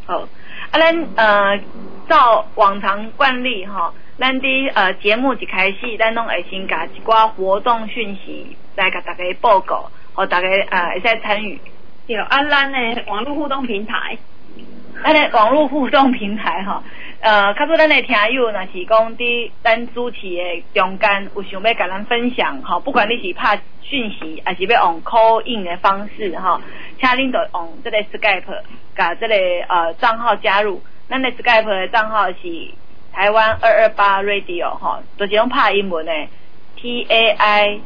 好，咱照往常惯例吼，咱伫节目一开始，咱拢会先甲一寡活动讯息来甲大家报告，互大家会使参与。 对，咱的网络互动平台。 咱的网络互动平台吼，较多咱的听友若是讲伫咱主持的中间有想要甲咱分享吼，不管你是拍讯息，还是要用 call in 的方式吼，请恁就用这个 Skype 甲这个账号加入。咱的 Skype 的账号是台湾228 Radio 吼，就是用拍英文的 TAIWAN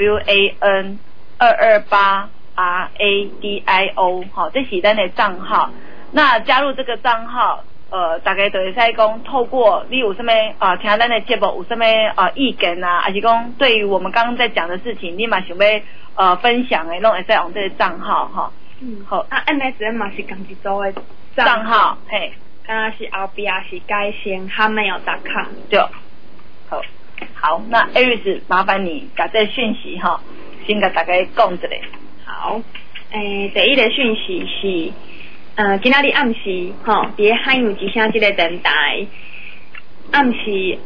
228 RADIO 吼，这是咱的账号。那加入这个账号，大家就会使讲，透过你有什么听咱的节目有什么意见啊，还是讲对于我们刚刚在讲的事情，你嘛想要分享的，拢会使用这个账号哈。好， MSN 嘛是共一组的账号，嘿， 敢是后边是改成 hotmail.com 对，好，那 Aris 麻烦你把这讯息哈，先跟大家讲一下。 好，第一个讯息是。今仔日暗时吼，伫咧海洋之声即个电台，暗时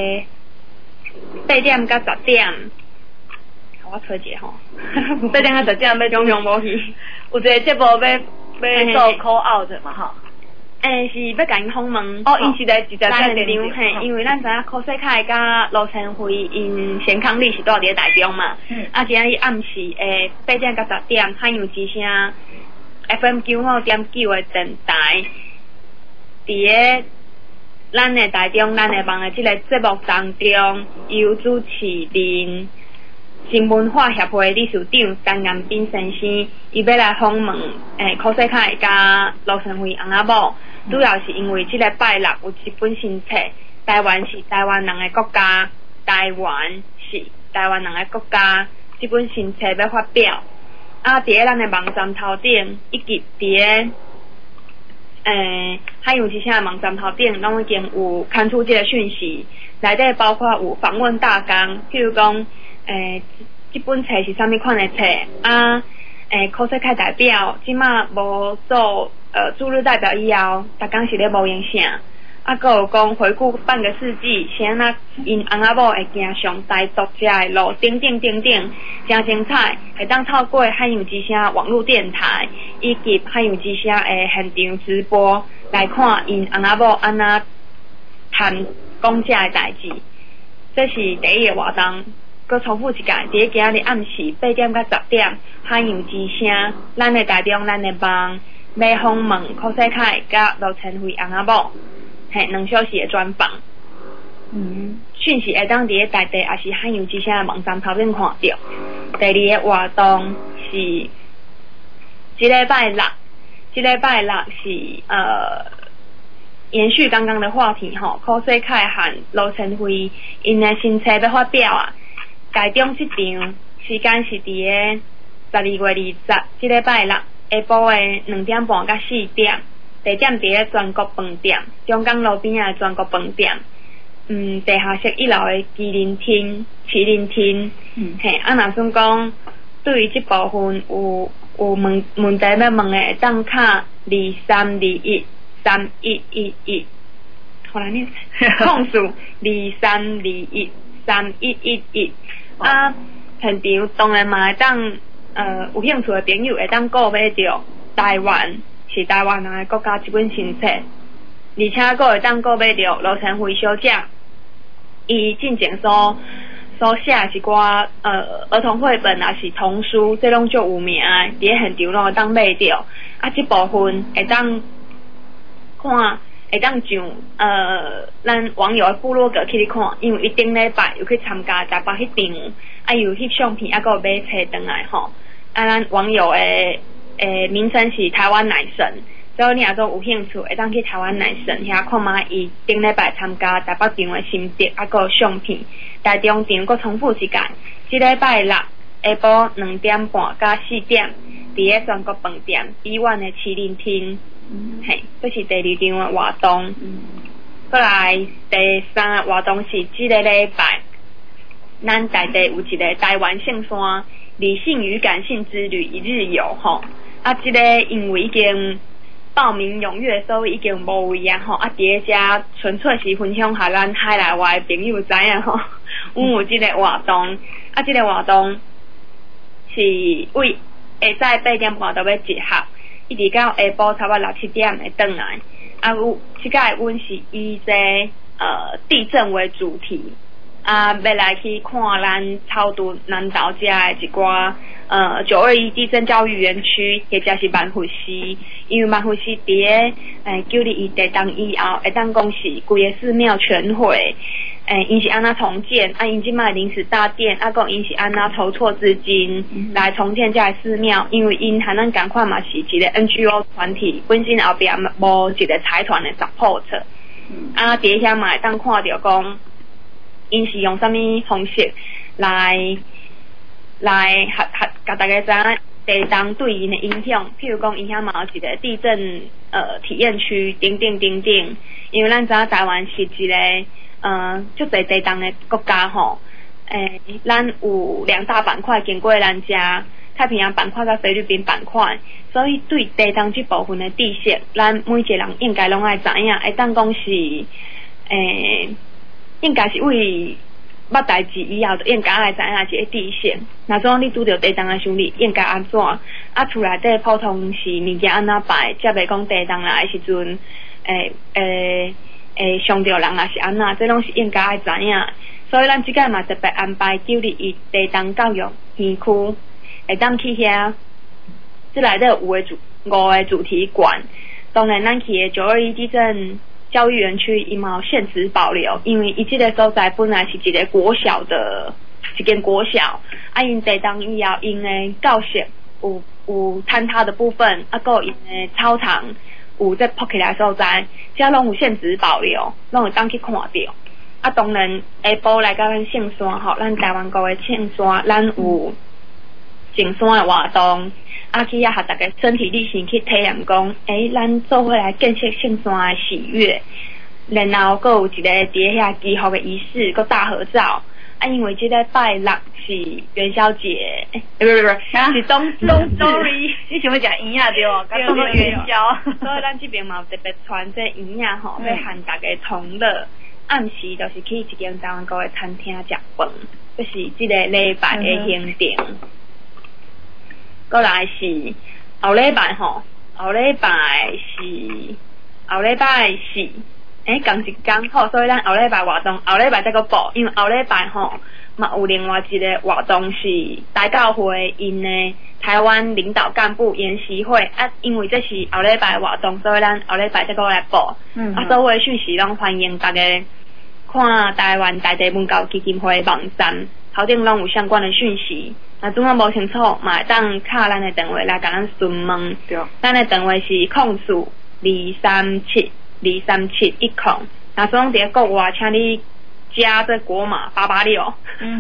8点到10点，我找一下吼，8点到10点要中无去， 有一个节目要做 call out 嘛吼。 是要甲因访问。 因是来直接在电场嘿，因为咱知影柯世凯甲罗晨辉因贤康利是住伫咧台中嘛。今仔日暗时8点到10点，海洋之声。FM 95.9的电台，伫个咱的台中、咱的网的这个节目当中，由主持人新文化协会理事长陈彦斌先生，伊要来访问柯世凯甲罗晨辉翁仔某，主要是因为这个拜六有一本新册，台湾是台湾人的国家，台湾是台湾人的国家，这本新册要发表。伫咧咱的网站头顶，以及伫咧海洋之声的网站头顶，拢已经有刊出这个讯息，内底包括有访问大纲，譬如讲这本册是啥物款的册柯世凯代表即马无做驻日代表以后，逐工是咧无影啥。还有讲回顾半个世纪，是安那因翁仔某会行上台独家的路，等，真精彩，会当透过海洋之声网络电台以及海洋之声的现场直播来看因翁仔某安那谈讲这的代志。这是第一个活动。佮重复一届，伫咧今日暗时8点到10点，海洋之声，咱的台中，咱的网要访问柯世凯甲罗晨辉翁仔某。2小时的专访，讯息会当伫咧台地，也是海洋之声的网站头顶看到。第二个活动是这礼拜六是延续刚刚的话题吼，柯世凯和罗晨辉因的新册要发表啊。台中这场时间是伫咧12月20，这礼拜六下晡的2点半到4点。地点伫咧全国饭店，中港路边仔的全国饭店，地下室1楼的麒麟厅，若算讲对于这部分有问题要问的，会当卡23213111，好啦，你控诉23213111，现场当然嘛会当有兴趣的朋友会当购买到台湾。是台湾人的国家这本新册，而且还会当购买到罗晨辉小姐伊进前所写是寡儿童绘本也是童书，这拢足有名的，伫咧现场拢会当买到。这部分会当看，会当上咱网友的部落格去看，因为伊顶礼拜有去参加台北迄场，有翕相片，还有买册回来吼。咱网友的。名称是台湾奶神，所以你若说有兴趣，会当去台湾奶神遐看卖伊顶礼拜参加台北场的心得，还有相片。台中场佮重复一届，这礼拜六下晡2点半到4点，伫咧全国饭店医院的麒麟厅，这是第2场的活动。过来第3个活动是这个礼拜，咱台地有一个台湾圣山理性与感性之旅一日游吼。这个因为已经报名踊跃，所以已经无位啊吼。啊，伫个遮纯粹是分享下咱海内外的朋友知影吼，有即个活动，啊，即个活动是为下早8点半到要集合，一直到下晡差不多6、7点会转来。啊，有即个阮是以这地震为主题。啊，要来去看咱草屯南投遮的一寡921地震教育园区，或者是万福寺，因为万福寺伫个921地震以后，会当讲是规个寺庙全毁，因是安怎重建，啊，因即卖临时大殿，啊，讲因是安怎筹措资金来重建遮个寺庙，因为因和咱共款嘛是一个 NGO 团体，本身后壁无一个财团的 support，啊，伫遐嘛会当看到讲。因是用什么方式来甲大家知影地震对因的影响？譬如讲，因遐嘛有一个地震体验区，等等。因为咱知影台湾是一个足侪地震的国家吼，咱有2大板块经过咱遮太平洋板块甲菲律宾板块，所以对地震这部分的知识，咱每一个人应该拢爱知影，会当讲是应该是为捌代志以后，就应该爱知影一个知识。若说你拄着地震的时候，你应该安怎？啊，厝内底普通是物件安怎摆，才袂讲地震来的时阵，伤着人也是安怎，这拢是应该爱知影。所以咱即个嘛特别安排921地震教育园区，会当去遐，即内底有5个主题馆。当然，咱去的921地震教育园区伊嘛有限制保留，因为伊即个所在本来是一个国小的一间国小，啊因地震以后因的教室有坍塌的部分，啊个因的操场有在破起来所在，遮拢有限制保留，拢会当去看到。啊当然下晡来到咱圣山吼，咱台湾国的圣山，咱有进山的活动。啊，去遐和大家身体力行去体验讲，咱做伙来建设圣山的喜悦，然后佫有一个伫遐祈福的仪式，佫大合照。啊，因为即个拜6是元宵节，不是冬，sorry， 你想要食圆仔对哦？讲到元宵， 所以咱这边嘛特别传这圆仔吼，要和大家同乐。暗时就是去一间台湾国的餐厅食饭，这是即个礼拜的行程。过来是后礼拜吼，后礼拜是同一天好，所以咱后礼拜活动，后礼拜再个报，因为后礼拜吼嘛有另外一个活动是大教会因的台湾领导干部研习会啊，因为这是后礼拜活动，所以咱后礼拜再个来报。啊，所有的讯息拢欢迎大家看台湾在地文教基金会网站，头顶拢有相关的讯息。若拄仔无清楚，嘛会当敲咱的电话来甲咱询问。对，咱的电话是04-237-23710。若说伫国外，请你加这国码886。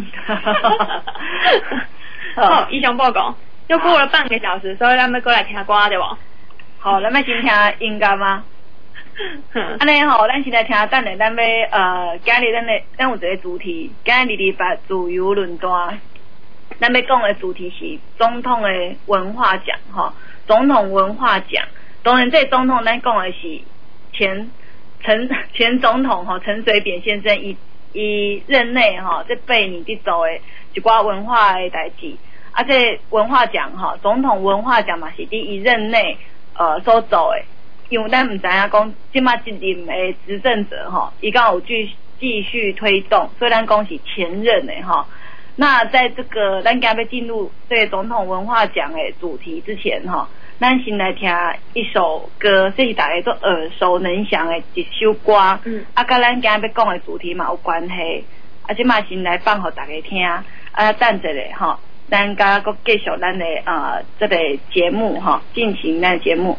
好，以上报告。又过了半个小时，所以咱要过来听歌对无？ 好，咱要先听音乐吗？安尼吼，咱现在听等下，咱要今日咱有一个主题，今日礼拜自由论坛。咱要讲的主题是总统的文化奖，总统文化奖。当然，这总统咱讲的是前总统陈水扁先生伊任内这8年伫做的一寡文化的代志。啊，这文化奖总统文化奖嘛是伫伊任内所做的。因为咱唔知影讲，即马一任的执政者伊敢有继续推动，所以咱讲是前任的那在这个咱今要进入这个总统文化奖的主题之前咱先来听一首歌，这是大家都耳熟能详的一首歌，啊，甲咱今要讲的主题嘛有关系，啊，即马先来放互大家听，啊，等一下咱甲佫继续咱的这个节目进行咱的节目。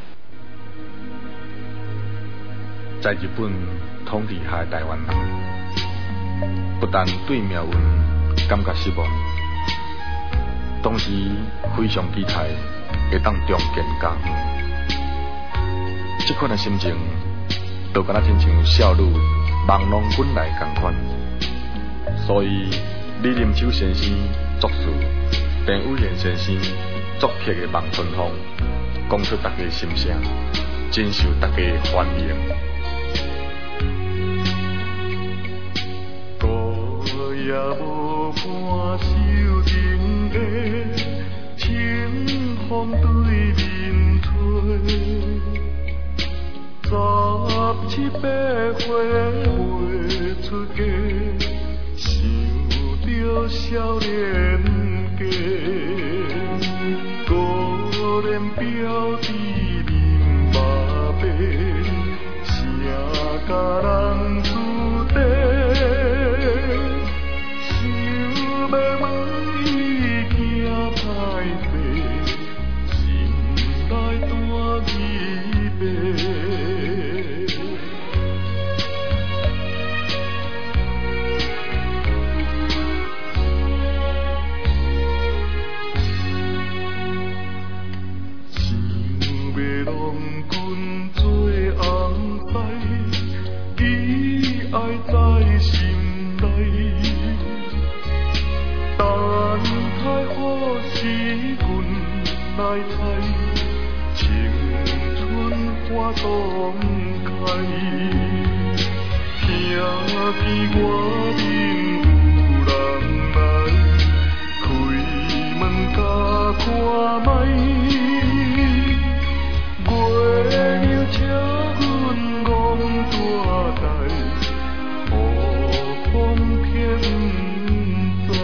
在日本统治下的台湾人，不但对命运感觉失望，同时非常期待会当重建家园。这款的心情，就敢若亲像少女梦龙滚来同款。所以李林秋先生作词，陈伟贤先生作曲的《望春风》，讲出大家心声。 接受大家的欢迎。歌也无半首情的清风对面吹。17、8岁未出嫁，想着少年家，孤恋表弟面目白，谁甲人注定？想要问伊惊歹势，心内大疑白。在心内，等待何时阮来采，青春花朵开，听见我面有人来，开门甲看覓，月亮请阮望大台。风偏在，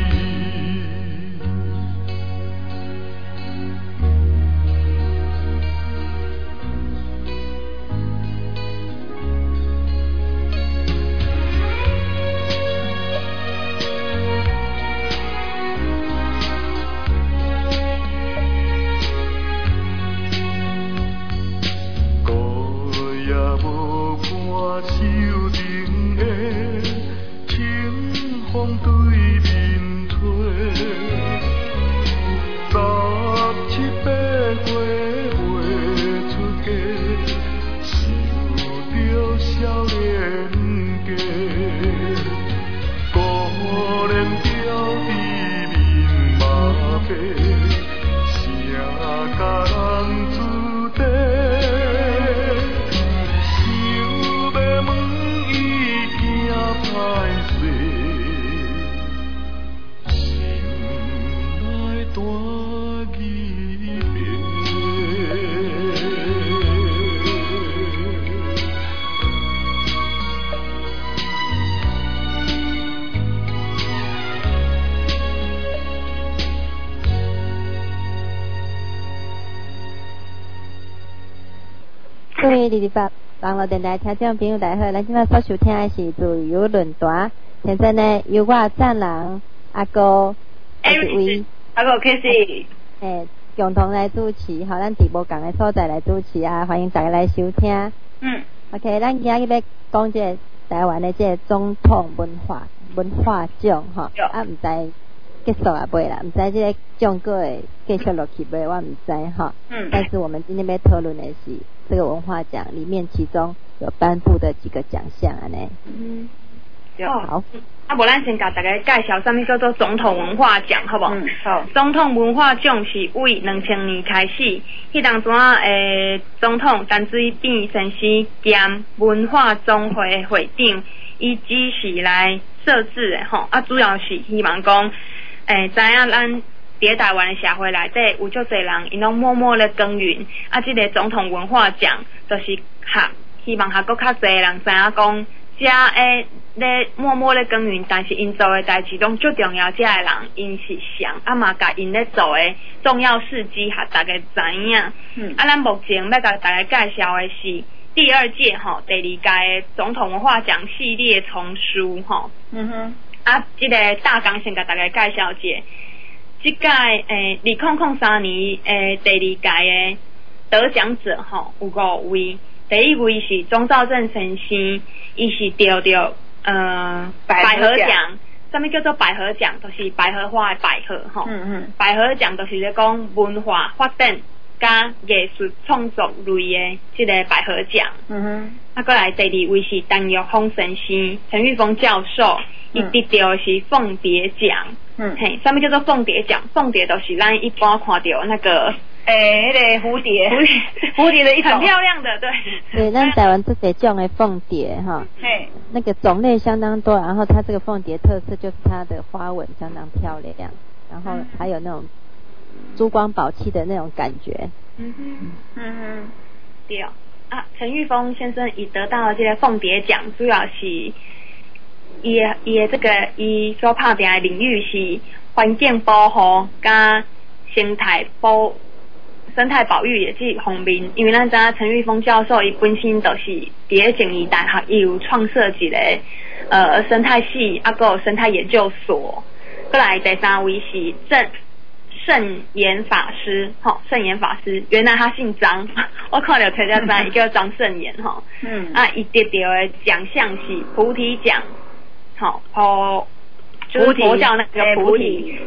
歌也无半首情的。风对面吹，17、8岁未出嫁，想着少年家，孤恋表弟面目白，谁甲人注定？想要问伊惊歹势。 各位228网络电台听众朋友大家好，咱今仔所收听的是自由论坛，现在呢由我赞人阿哥一位阿哥 K C 共同来主持，好，咱伫无共的所在来主持啊，欢迎大家来收听。OK， 咱今仔日要讲这个台湾的这个总统文化奖吼，啊唔知结束啊未啦，唔知这个奖个会继续落去未，我唔知吼。但是我们今天要讨论的是这个文化奖里面，其中有颁布的几个奖项啊呢。好。 啊，无咱先甲大家介绍什么叫做总统文化奖，好不好？ 好。 总统文化奖是为2000年开始，迄当阵总统陈水扁先生兼文化总会会长，伊指示来设置的吼。啊，主要是希望讲，知影咱伫台湾的社会内底有足侪人，因拢默默咧耕耘。啊，这个总统文化奖就是希望佫较侪人知影讲。遮咧默默咧耕耘，但是因做诶代志拢最重要，遮诶人因是上啊嘛，甲因咧做诶重要事迹，互大家知影。啊，咱目前要甲大家介绍诶是第2届吼，第2届总统文化奖系列丛书吼。啊，这个大纲先甲大家介绍一下，这届2003年第2届诶得奖者吼有5位。第1位是钟肇政先生，伊是得到百合奖。什么叫做百合奖？就是百合花的百合吼。百合奖就是咧讲文化发展加艺术创作类的这个百合奖。啊，过来第2位是陈玉峰先生，陈玉峰教授，伊得到的是凤蝶奖。什么叫做凤蝶奖？凤蝶就是咱一般看到那个那个蝴蝶的一种， 很漂亮的，对。 对，咱台湾这些种的凤蝶哈，那个种类相当多，然后它这个凤蝶特色就是它的花纹相当漂亮，然后还有那种珠光宝气的那种感觉。 对啊，陈玉峰先生已得到这个凤蝶奖，主要是伊这个伊所拍定的领域是环境保护加生态保育也是方面，因为咱知影陈玉峰教授伊本身就是伫咧静宜大学，伊有创设一个生态系，还有生态研究所。过来第三位是圣严法师，圣严法师，原来他姓张，我看到推荐张，伊叫张圣严哈。伊得到的奖项是菩提奖，就是佛教那个菩提，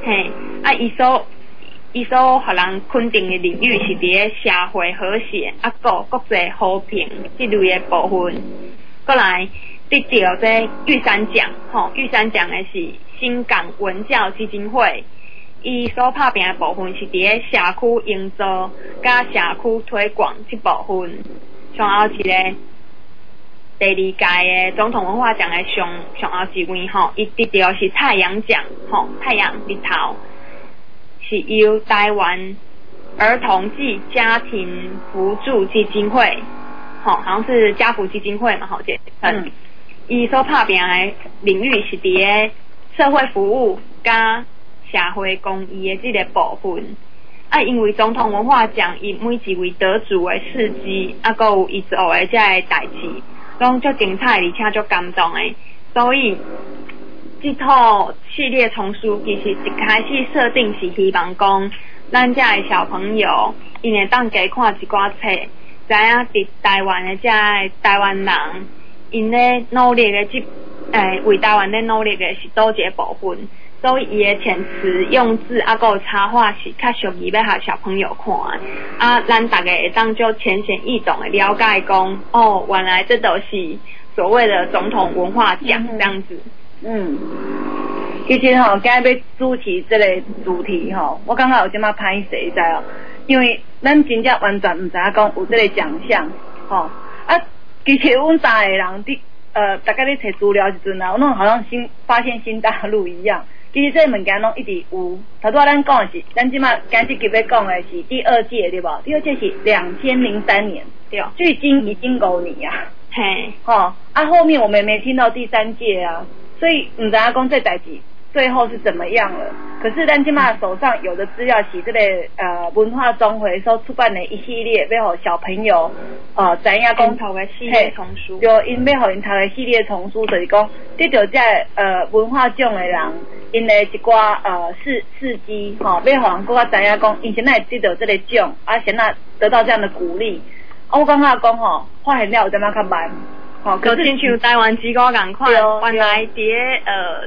伊所互人肯定的领域是伫咧社会和谐，国际和平这类的部分。过来得到这玉山奖，玉山奖的是新港文教基金会。伊所拍拼的部分是伫咧社区营造加社区推广这部分，上后一个第二届的总统文化奖的上后一位伊得到是太阳奖，太阳日头，是由台湾儿童暨家庭扶助基金会，好像是家福基金会嘛，伊所拍拼的领域是伫咧社会服务加社会公益的这个部分，因为总统文化奖伊每一位得主的事迹，还有伊做的这个代志，拢足精彩，而且足感动的，所以这套系列丛书其实一开始设定是希望讲，咱这的小朋友因会当加看一寡册，知影伫台湾的这台湾人，因咧努力的为台湾咧努力的是倒一个部分。所以伊的遣词用字还有插画是较适合要互小朋友看，咱大家会当就浅显易懂的了解讲，原来这都是所谓的总统文化奖这样子。 其实今日要主持这个主题我感觉有这么歹势，知道？因为咱真正完全唔知影讲有这个奖项，其实阮三个人大家咧摕资料时阵我拢好像发现新大陆一样。其实这物件拢一直有，头拄仔咱讲的是，咱即马今日要讲的是第二届对无？第二届是2003年，对，距今已经5年啊。后面我们也没听到第3届啊，所以唔知影讲这代志最后是怎么样了。可是咱即马手上有的资料是这个文化中回所出版的一系列，要互小朋友知影讲读的系列丛书， 就因要互因读的系列丛书，就是讲得到这文化奖的人。因的一寡事迹要互人更加知影讲，因先会得到这个奖，先得到这样的鼓励。我感觉讲发现了有点仔较慢。 就亲像台湾之歌共款，原来伫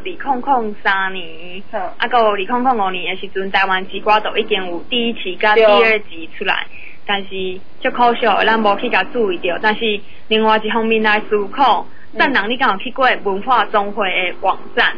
2003年，还有2005年的时阵，台湾之歌都已经有第1期甲第2集出来，但是足可惜，咱无去甲注意到。但是另外一方面来思考，咱人你敢有去过文化总会的网站？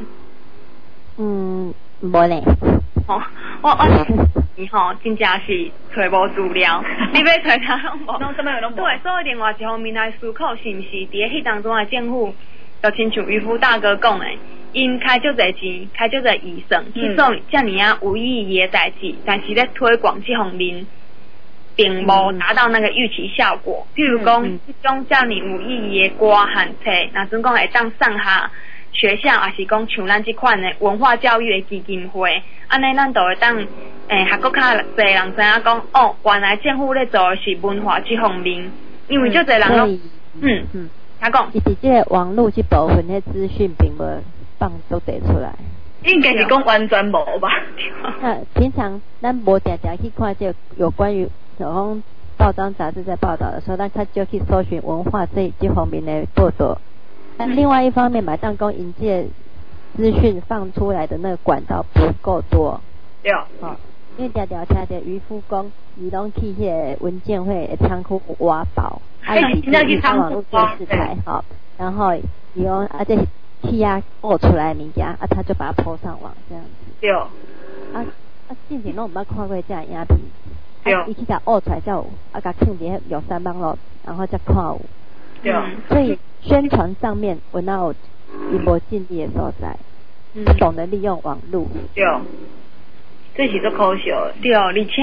无咧。 我真正是找无资料，你要找他拢无。对，所以另外一方面来思考，是毋是伫迄当中的政府，就亲像渔夫大哥讲的，因开足侪钱，开足侪预算去做遮尔有意义的代志，但是咧推广这方面，并无达到那个预期效果。譬如讲，这种遮尔有意义的歌和册，若准讲会当上下学校，也是讲像咱这款的文化教育的基金会，安尼咱就会当还佫较侪人知影讲，原来政府咧做的是文化这方面，因为足侪人拢他讲， 伊是这个网络这部分的资讯并无放都得出来， 应该是讲完全无吧？ 那平常咱无常常去看这有关于像报章杂志在报道的时候，咱较少去搜寻文化这方面的报道。但另外一方面嘛，当讲引介资讯放出来的那个管道不够多。 对。 因为常常听着渔夫讲，伊拢去迄个文建会的仓库挖宝，去网络电视台然后伊讲这气压爆出来的物件，他就把它 po 上网这样子。 对。 之前拢毋捌看过这样影片。 伊去甲挖出来才有，甲放伫玉山网络，然后才看有。 对。 所以宣传上面有哪有伊无尽力的所在，不懂得利用网络。 对。这是足可笑。 对，而且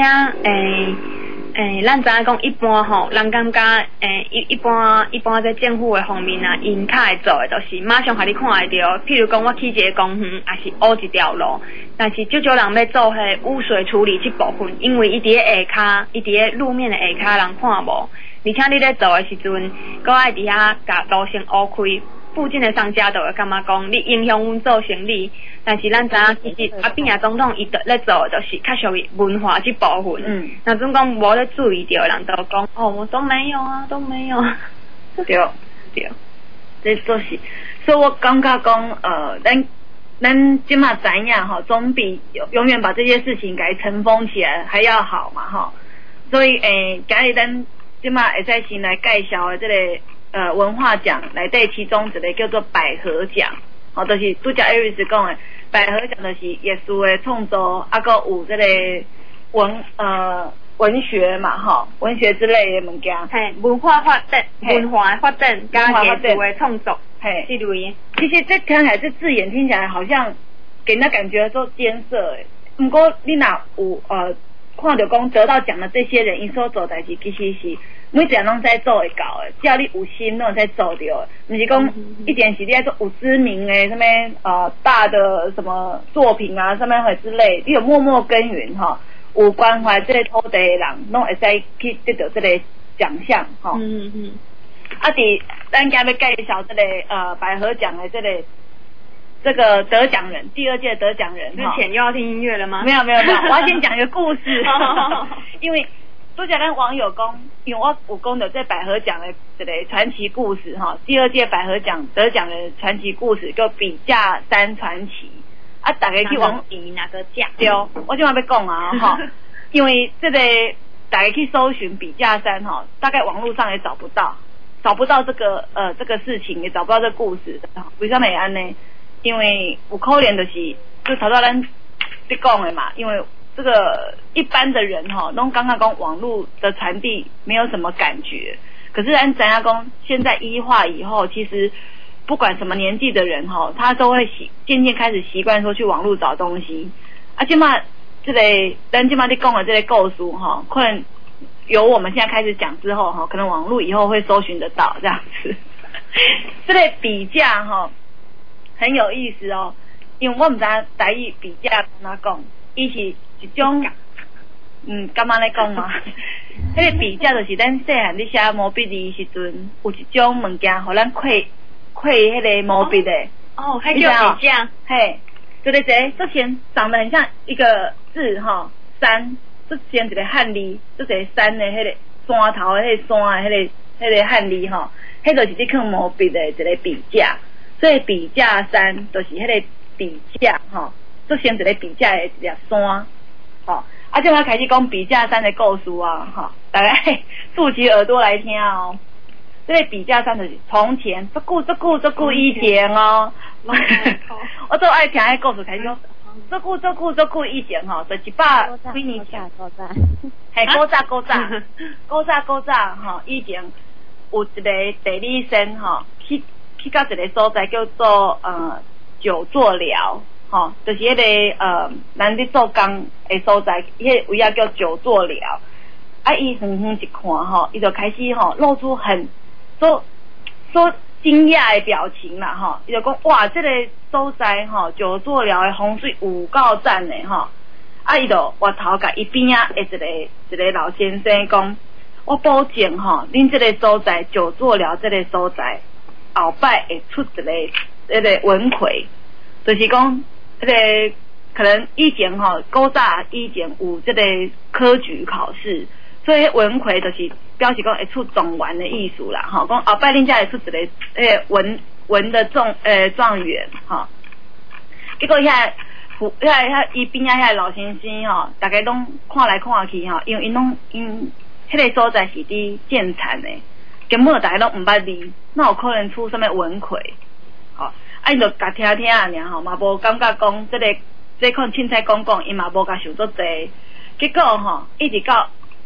咱知影讲一般吼，人感觉一般在政府的方面啊，因较会做的，就是马上互你看会到。譬如讲，我去一个公园，也是挖一条路，但是少人要做迄污水处理这部分，因为伊伫咧下骹，伊伫咧路面的下骹人看无，而且你咧做的时阵，搁爱伫遐甲路线挖开。附近的商家都会感觉讲，你影响阮做生意，但是咱知影其实阿扁总统伊咧做就是较属于文化这部分。那种讲无咧注意到，人都讲哦，我都没有啊，都没有。 对，这都是，所以我感觉讲，咱即马知影吼，总比永远把这些事情给尘封起来还要好嘛吼。所以今日咱即马会使先来介绍的这个。文化奖内底其中一个叫做百合奖，就是拄则 Aris 讲的百合奖，就是艺术的创作，搁有这个文学嘛，文学之类的物件， 文化发展，加艺术的创作，这类。 其实这听起来这字眼听起来好像给人家感觉做艰涩诶，不过你若有看到讲得到奖的这些人，因所做代志其实是。每一样拢在做会到诶，只要你有心，拢会在做到诶。不是讲一点是你在做有知名诶，什么大的什么作品啊，什么或之类，你有默默耕耘哈，有关怀这个土地诶人，拢会使去得到这个奖项哈。伫咱今日介绍这个百合奖的这个得奖人，第2届得奖人。 之前又要听音乐了吗？ 没有，我要先讲一个故事，因为。都讲咱网友讲，因为我有讲到这百合奖的这个传奇故事哈，第2届百合奖得奖的传奇故事叫笔架山传奇啊，大家去网哪个奖？ 对，我今晚要讲啊哈，因为这个大家去搜寻笔架山哈，大概网络上也找不到这个这个事情，也找不到这个故事，为什么会安呢？因为有可能就头到咱在讲的嘛，因为。这个一般的人拢刚刚讲网络的传递没有什么感觉，可是咱知影讲现在1化以后，其实不管什么年纪的人他都会渐渐开始习惯说去网络找东西。即嘛这个咱即嘛在讲的这个故事可能由我们现在开始讲之后可能网络以后会搜寻得到这样子。这个比价很有意思哦，因为我唔知台语比价怎么讲，伊是。一种，敢若咧讲嘛？迄个比较就是咱细汉咧写毛笔字时阵，有一种物件，互咱刻迄个毛笔的。 还叫比较。 嘿，对，这先长得很像一个字山，这先一个汉字，这个山的迄个山头的迄个山的迄个汉字迄就是你刻毛笔的一个笔架，所以笔架山就是迄个笔架这先一个笔架的一粒山。即我开始讲笔架山的故事啊，大家竖起耳朵来听哦。这个笔架山就是从前这久以前哦。我最爱听迄故事，开始讲这久以前就100几年前。古早，以前有一个地理生去到一个所在叫做九座寮。就是迄个咱咧做工的所在，迄个位啊叫九座寮。伊远远一看伊就开始露出很说惊讶的表情啦伊就讲哇，这个所在九座寮的风水有够赞的伊就回头甲伊边啊的一个老先生讲，我保证恁这个所在九座寮这个所在后摆会出一个文魁，就是讲。这个可能以前古早以前有这个科举考试，所以文魁就是表示讲会出状元的意思啦讲后摆恁才会出一个文的状元结果遐伊边仔遐老先生大家拢看来看去因为因迄个所在是伫建产的，根本大家拢毋捌字，那有可能出什么文魁伊就甲听啊尔嘛无感觉讲这可能凊彩讲，伊嘛无甲想足济。结果一直到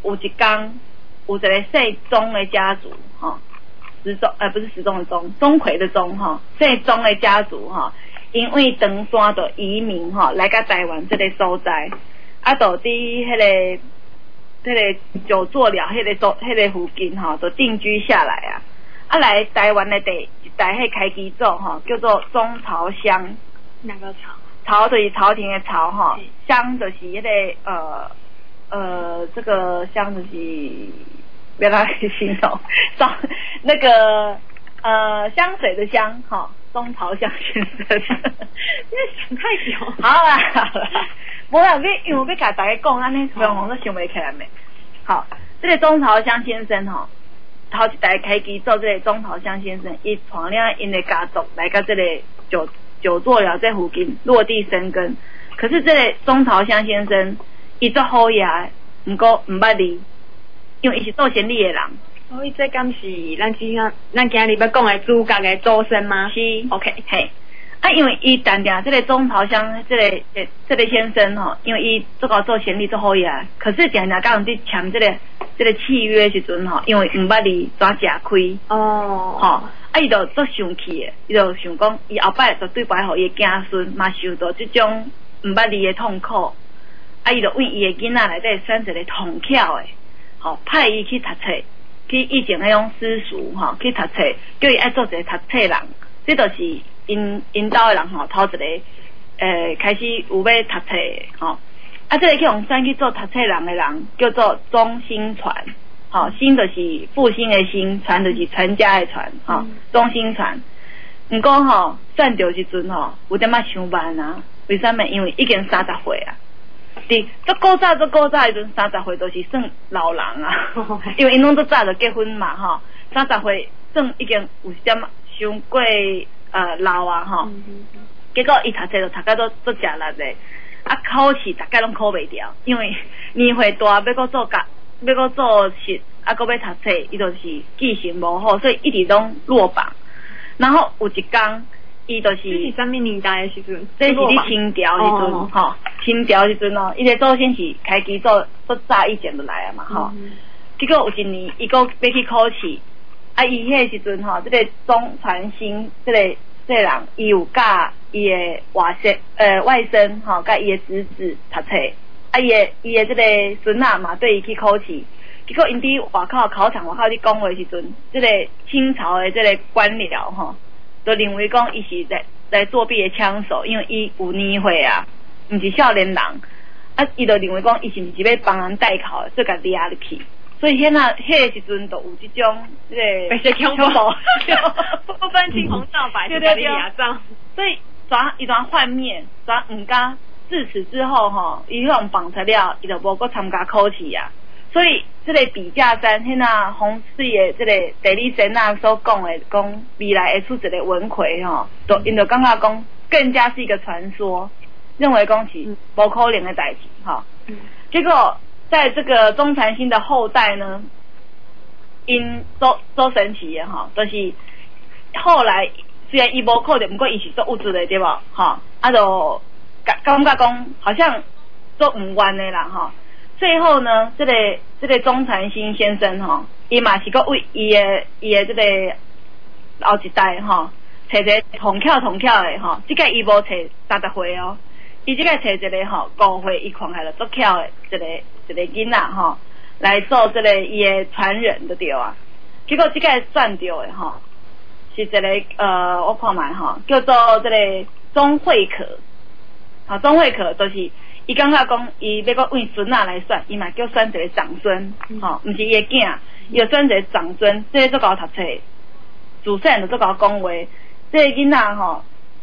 有一天有一个姓钟的家族哈，不是时钟的钟，钟馗的钟哈，姓钟的家族哈，因为登山就移民哈来到台湾这个所在，啊，就伫迄个九座寮迄个附近哈，就定居下来啊。啊，来台湾的第一代迄开基组哈，叫做中朝乡。 哪个朝？ 朝就是朝廷的朝哈，乡就是迄个这个乡就是要来形容，那个香水的香哈，中朝乡先生， 你想太久。 好啦，无啦，因为我要甲大家讲，安尼我都想袂起来没。好，这个中朝乡先生哈，头一代开基做这个中朝乡先生，伊带领因的家族来到这个九座寮这附近落地生根。可是这个中朝乡先生，伊做好嘢，不过唔捌字，因为伊是做生理的人。 所以这敢是咱今日要讲的主角的周深吗？ 是 ，OK， 嘿。啊，因为伊单定这个中朝乡这个先生吼，因为伊做个做生理做好嘢，可是常常甲人伫签这个契约时阵吼，因为唔捌字怎食亏哦，吼，啊伊就做生气的，伊就想讲，伊后摆就对摆互伊的子孙嘛受到这种唔捌字的痛苦，啊伊就为伊的囡仔内底选一个通巧的，吼，派伊去读册，去以前迄种私塾吼去读册，叫伊爱做一个读册人，这就是因兜的人吼，头一个开始有要读册吼，啊，这个去用选去做读册人的人叫做钟兴传，吼，兴就是复兴的兴，传就是传家的传，吼，钟兴传。不过吼，选到时阵吼，有点仔伤慢啊。为什么？因为已经30岁啊。伫足古早时阵，30岁都是算老人啊，因为因拢足早就结婚嘛，吼，30岁算已经有点伤过。老啊吼，结果伊读册就读到都食力的，啊考试大概拢考袂掉，因为年岁大要搁做事，啊搁要读册，伊就是记性无好，所以一直拢落榜。然后有一天，伊就是这是啥物年代的时阵？ 这是伫清朝时阵吼，清朝时阵哦，伊个祖先是开基做早以前就来啊嘛吼，结果有一年伊搁要去考试。啊，伊迄个时阵吼，这个钟传兴这个人，伊有甲伊的外甥吼，甲伊的侄子读册，啊，伊的这个孙仔嘛，对伊去考试，结果因伫外口考场外口伫讲话时阵，这个清朝的这个官僚吼，就认为讲伊是在作弊的枪手，因为伊有年岁啊，毋是少年人，啊，伊就认为讲伊是毋是要帮人代考，所以甲抓入去。所以迄个时阵就有这种白色恐怖，不分青红皂白，就在你牙上。 所以伊转换面，转唔敢。自此之后吼，伊迄种绑材料，伊就无搁参加考试啊。所以这个笔架山，迄那洪水的这个地理神啊所讲的，讲未来会出一个文魁吼，就因就感觉讲更加是一个传说，认为讲是无可能的代志吼。结果。在这个钟传兴的后代呢，因都神奇的哈，就是后来虽然伊无考的，不过伊是做物质的对吧？哈，啊就感觉讲好像做唔完的啦哈。最后呢，这个钟传兴先生哈，伊嘛是个为伊的这个后一代哈，找一个通巧的哈，这个伊无找30岁哦。伊即个找一个吼5岁，伊看起来足巧的一个囡仔吼，来做这个伊的传人就对啊。结果即个选到的吼，是一个我看卖吼，叫做这个钟会可。好，钟会可就是伊感觉讲，伊要个为孙仔来选，伊嘛叫选一个长孙，吼，毋是伊的囝，伊就选一个长孙，这个足够读册，自细就足够讲话。这个囡仔吼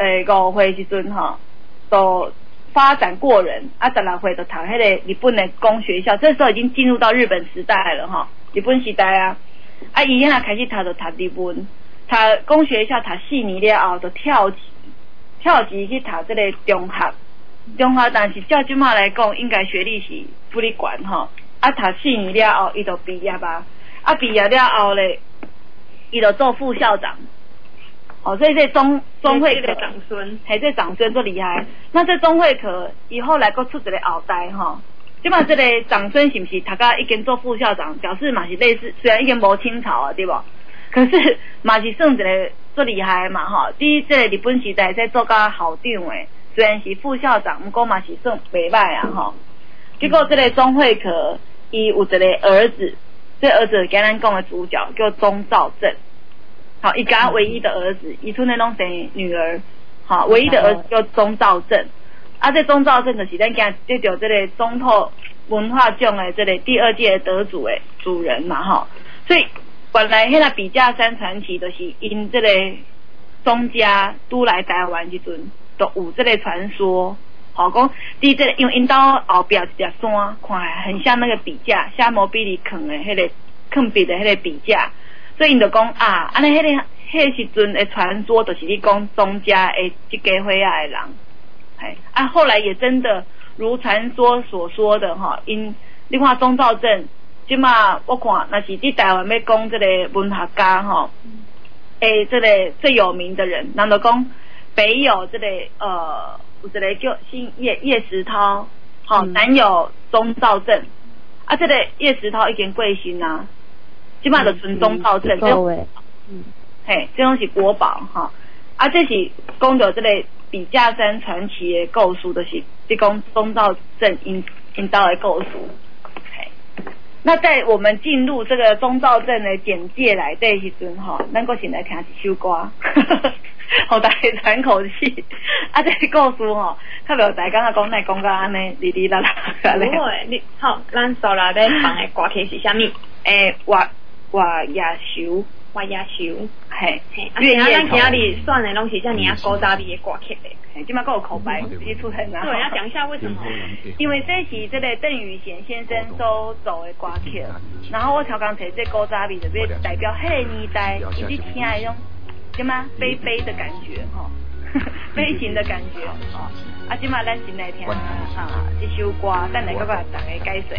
，5岁时阵吼，都发展过人啊，16岁就读迄个日本的公学校，这时候已经进入到日本时代了哈，日本时代啊，啊伊现在开始读日文，读公学校读4年了后就跳级去读这个中学，但是照即马来讲，应该学历是不哩悬吼，啊读4年了后伊就毕业啊，啊毕业了后咧，伊就做副校长。哦，所以这钟会可长孙， 这长孙最厉害。那这钟会可以后来搁出一个后代哈， 即嘛这个长孙是不是读到已经做副校长，表示嘛是类似，虽然已经无清朝啊，对不？可是嘛是算一个最厉害嘛吼。第一，这个日本时代在做甲校长诶，虽然是副校长，不过嘛是算袂歹啊吼。结果这个钟会可伊有一个儿子，这儿子跟咱讲的主角叫钟兆政。好，伊家唯一的儿子，伊厝内拢生女儿，好，唯一的儿子叫钟兆政。啊，这钟兆政就是咱今得到这个总统文化奖的这个第2届得主的主人嘛吼。所以原来迄个笔架山传奇就是因这个钟家都来台湾时阵，都有这个传说。好讲，第这个因为因兜后壁一条山，看来很像那个笔架，夏摩比里坑的迄个坑笔的迄个笔架，所以因就讲啊，安尼迄时阵的传说，就是你讲钟家的这家伙仔的人，嘿啊，后来也真的如传说所说的哈，因你看钟兆政，即马我看那是伫台湾要讲这个文学家哈，这个最有名的人，人就讲北有这个有一个叫姓叶石涛，好，南有钟兆政，啊，这个叶石涛已经过身啊，即马就存钟兆政，嘿，这种是国宝哈，啊，这是讲到这个笔架山传奇的故事，就是即讲钟兆政因兜的故事。嘿，那在我们进入这个钟兆政的简介内底时阵哈，咱阁先来听一首歌。互大家喘口气，啊！这个故事吼，较袂大家讲，来讲到安尼，哩哩啦啦。 不会，你好，咱所来要放的歌曲是啥物？ 活野兽，嘿， 因为咱今日选的拢是遮尔啊古早味的歌曲嘞。 即马还有口白一出现啊。 对，要讲一下为什么？ 因为这是这个邓雨贤先生所走的歌曲，然后我超讲找这古早味，就要代表迄个年代一直听的种。什么飞飞的感觉哈，飞行的感觉哈，啊，今嘛咱先来听这首歌，等来个大家解说。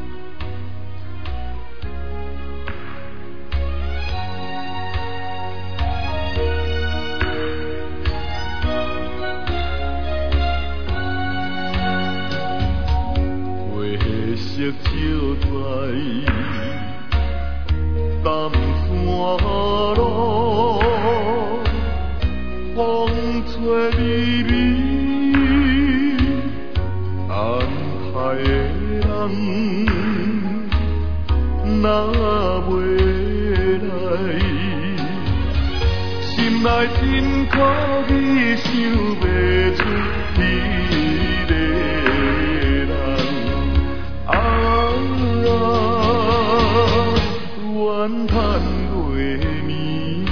月色照在淡山路。风吹微微，安排的人若袂来，心内真可意想袂出彼个人，怨叹月暝。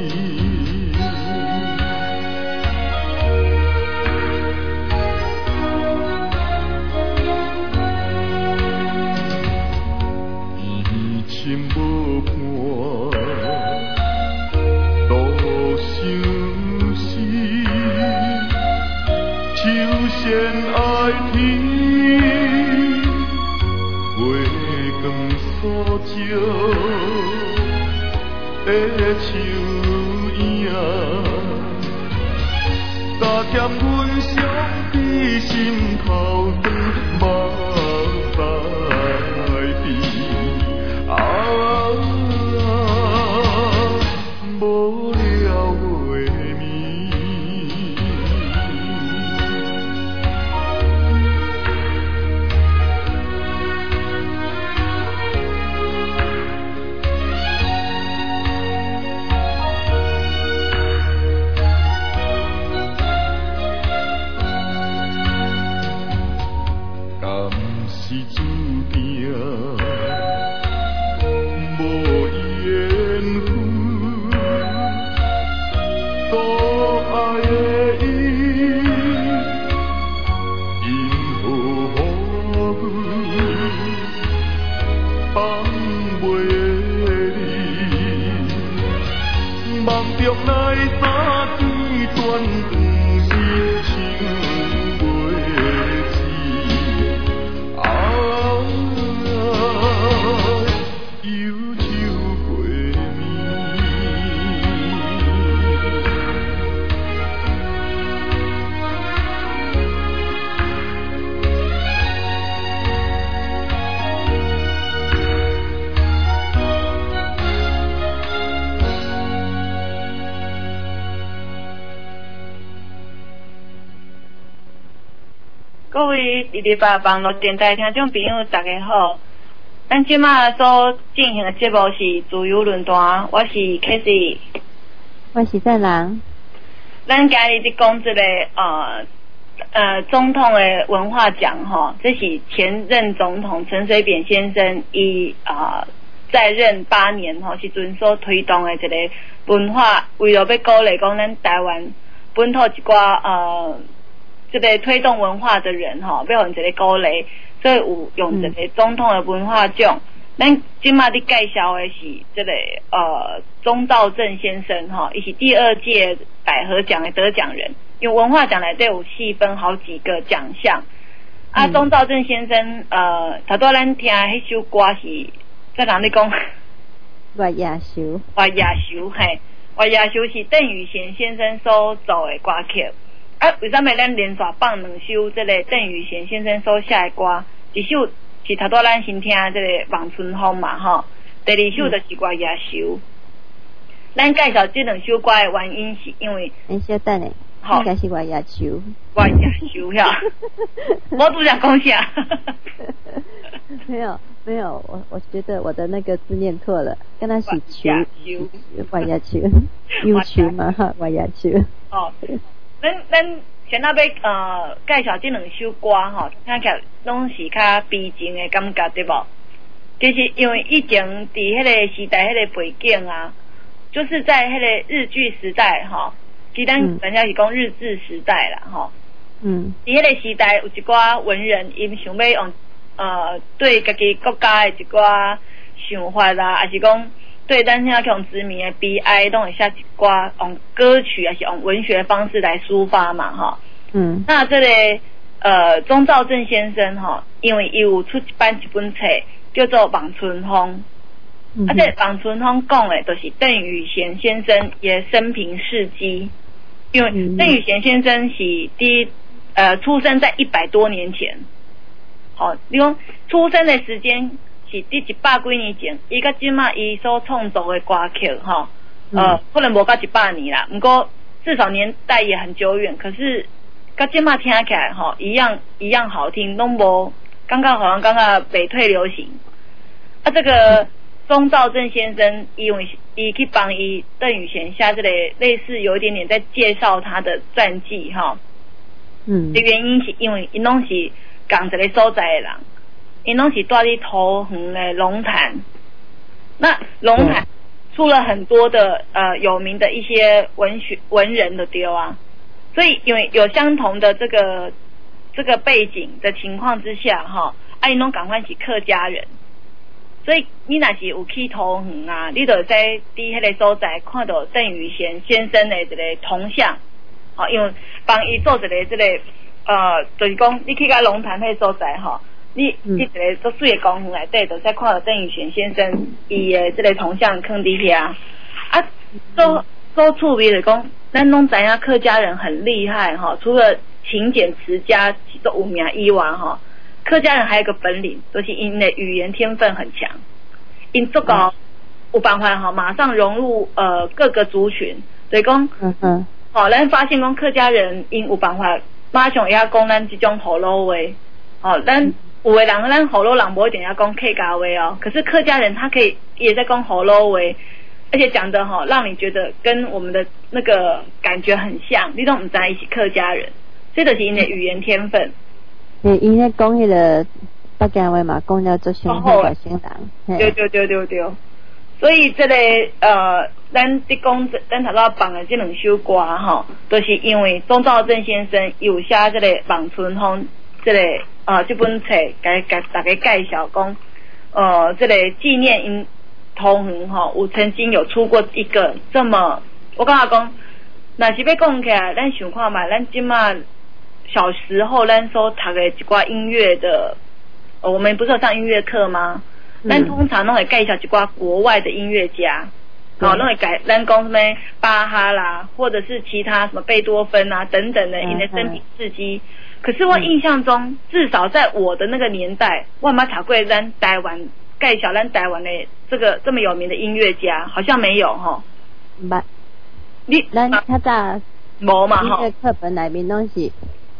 心无伴，多相思，秋线爱天，月光所照的树影，加减阮伤悲心头酸，目屎边。无了月暝，敢是注定？ 各位伫咧网络电台听众朋友大家好，咱即马所进行的节目是自由论坛，我是 Casey， 我是郑人。 咱今日伫讲这个总统的文化奖吼，这是前任总统陈水扁先生伊在任8年吼时阵所推动的一个文化，为了要鼓励讲咱台湾本土一寡这个推动文化的人吼，要用一个鼓励，所以有用这个总统的文化奖。咱今嘛伫介绍的是这个钟肇政先生吼，伊是第2届百合奖的得奖人。因为文化奖内底有细分好几个奖项。钟肇政先生头拄咱听迄首歌是在哪里讲？ 月夜愁。 月夜愁嘿，月夜愁是邓雨贤先生所做的歌曲。为什么咱连续放2首这个邓雨贤先生所写的歌？一首是头拄咱先听这个《望春风》嘛吼，第2首就是月夜愁。咱介绍这2首歌的原因是因为小等下，应该是月夜愁。 月夜愁呀，我都想讲啥？ 没有，我觉得我的那个字念错了，跟他是愁，月夜愁，忧愁嘛哈，月夜愁。 哦，咱先要介绍这2首歌吼，听起来拢是较悲情的感觉对无？就是因为以前伫迄个时代迄个背景啊，就是在迄个日据时代吼，其实咱人家是讲日治时代啦吼。伫迄个时代有一寡文人，因想要用对家己国家的一寡想法啦，还是讲对咱现在用殖民的悲哀，都会写一寡用歌曲还是用文学方式来抒发嘛吼。那这个钟肇政先生吼，因为伊有出一本册叫做《望春风》，这《望春风》讲的就是邓雨贤先生的生平事迹。因为邓雨贤先生是出生在100多年前，好，你讲出生的时间是伫100几年前，伊甲即马伊所创作的歌曲吼，可能无到100年啦，不过至少年代也很久远，可是甲即马听起来吼一样好听，拢无刚刚袂退流行。这个钟肇政先生因为伊去帮伊邓雨贤下这个类似有一点点在介绍他的传记哈。的原因是因为因拢是共一个所在的人，因拢是住伫桃园的龙潭。那龙潭出了很多的有名的一些文人的对啊，所以因为有相同的这个背景的情况之下哈，因拢共款是客家人。所以你若是有去桃园啊，你就在伫迄个所在看到邓雨贤先生的一个铜像，因为帮伊做一个这个就是讲你去到龙潭迄个所在吼，你一个做水的公园内底，就再看到邓雨贤先生伊的这个铜像放伫遐。所趣味的讲，咱拢知影客家人很厉害哈，除了勤俭持家都有名以外哈。客家人还有一个本领，就是因的语言天分很强，因这个有办法哈，马上融入各个族群。所以讲，咱发现讲客家人因有办法马上会晓讲咱这种葫芦话，咱有的人咱葫芦人不一定要讲客家话哦，可是客家人他可以也在讲葫芦话，而且讲的让你觉得跟我们的那个感觉很像，你都不知道伊是客家人，这就是因的语言天分。 伊咧讲迄个北京话嘛，讲了做上好外省人。 对。所以这个咱伫讲咱头先放的这2首歌吼，都是因为钟肇政先生有写这个《望春风》这个这本册，给大家介绍讲，这个纪念因桃园吼，有曾经有出过一个这么，我感觉讲，若是要讲起来，咱想看嘛，咱即马。小时候咱所读的一寡音乐的，我们不是有上音乐课吗？咱通常都会介绍一寡国外的音乐家，都会咱讲什么巴哈啦，或者是其他什么贝多芬啊等等的因的生平事迹。可是我印象中，至少在我的那个年代，我没读过咱台湾介绍咱台湾的这么有名的音乐家，好像没有哈。 咱较早无嘛吼，音乐课本内面拢是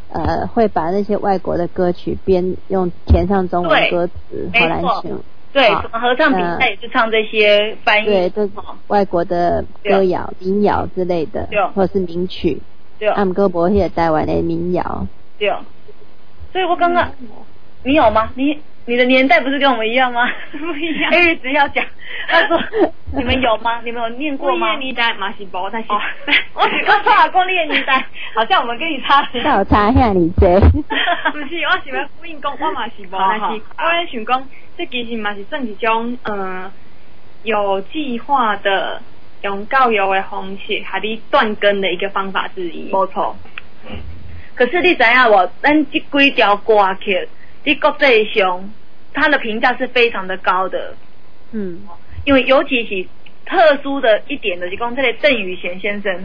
会把那些外国的歌曲用填上中文歌词，好来唱。 对，什么合唱比赛也是唱这些翻译， 对，就外国的歌谣、民谣之类的，或者是名曲。对，不过无迄个台湾的民谣。对， 所以我刚刚你有吗？你的年代不是跟我们一样吗？ 不一样。 一直要讲，他说你们有吗？你们有念过吗？ 年代嘛是无，但是我是讲阿公你的年代，好像我们跟你差很少差遐尼济。 不是，我想要回应讲，我嘛是无，但是我咧想讲，这其实嘛是算一种有计划的用教育的方式，和你断根的一个方法之一。 没错。可是你知影无？咱这几条歌曲，在国际上，它的评价是非常的高的。因为尤其是特殊的一点的是讲，这个邓雨贤先生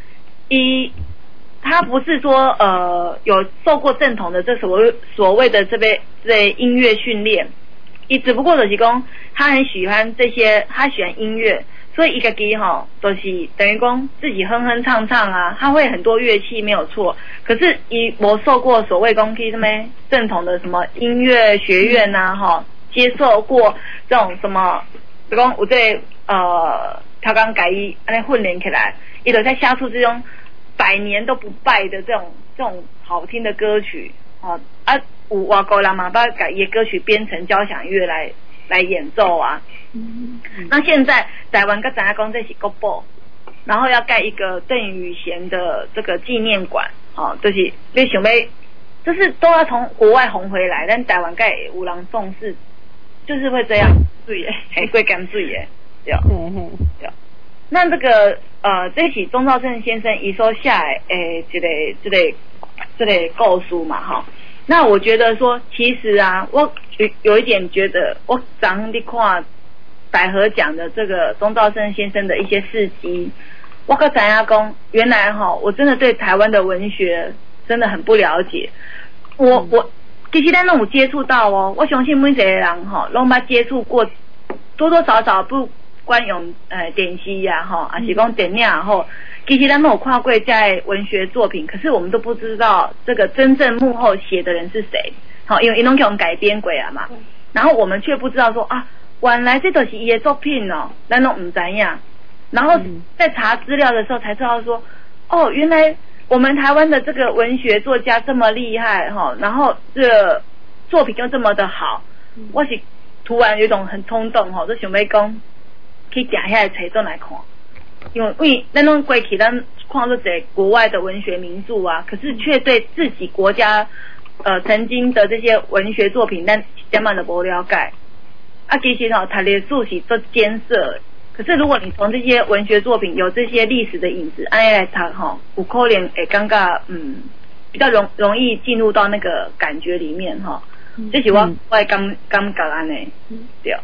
他不是说有受过正统的这所谓的这音乐训练，只不过就是讲他很喜欢这些，他喜欢音乐。所以一个己都是等于讲自己哼哼唱唱啊，他会很多乐器没有错，可是没受过所谓讲去什么正统的什么音乐学院啊，接受过这种什么，就讲有这调钢改艺安尼训练起来，伊就在写出这种百年都不败的这种好听的歌曲有外国人嘛把改伊的歌曲编成交响乐来演奏啊。那现在台湾跟咱家讲这是国宝，然后要盖一个邓雨贤的这个纪念馆，就是你想要，就是都要从国外红回来，但台湾盖有人重视，就是会这样水耶，会甘水耶，对。那这个这起钟兆政先生伊所下来这个故事嘛那我觉得说，其实啊，我有一点觉得，我昨你看百合奖的这个钟兆政先生的一些事迹，我跟咱家讲，原来我真的对台湾的文学真的很不了解。我其实咱拢有接触到我相信每一个人拢捌接触过，多多少少不管用电视呀还是讲电影其实咱们有看过在文学作品，可是我们都不知道这个真正幕后写的人是谁。因为伊拢用改编过啊嘛，然后我们却不知道说原来这都是伊的作品咱拢唔知影。然后在查资料的时候才知道说，原来我们台湾的这个文学作家这么厉害然后这个作品又这么的好，我是突然有一种很冲动就想要讲去定下来找转来看。因为咱拢过去咱看到这国外的文学名著啊，可是却对自己国家曾经的这些文学作品咱根本都不了解其实读历史是做艰涩，可是如果你从这些文学作品有这些历史的影子按来读有可能会感觉比较容易进入到那个感觉里面这是我的感觉安尼对。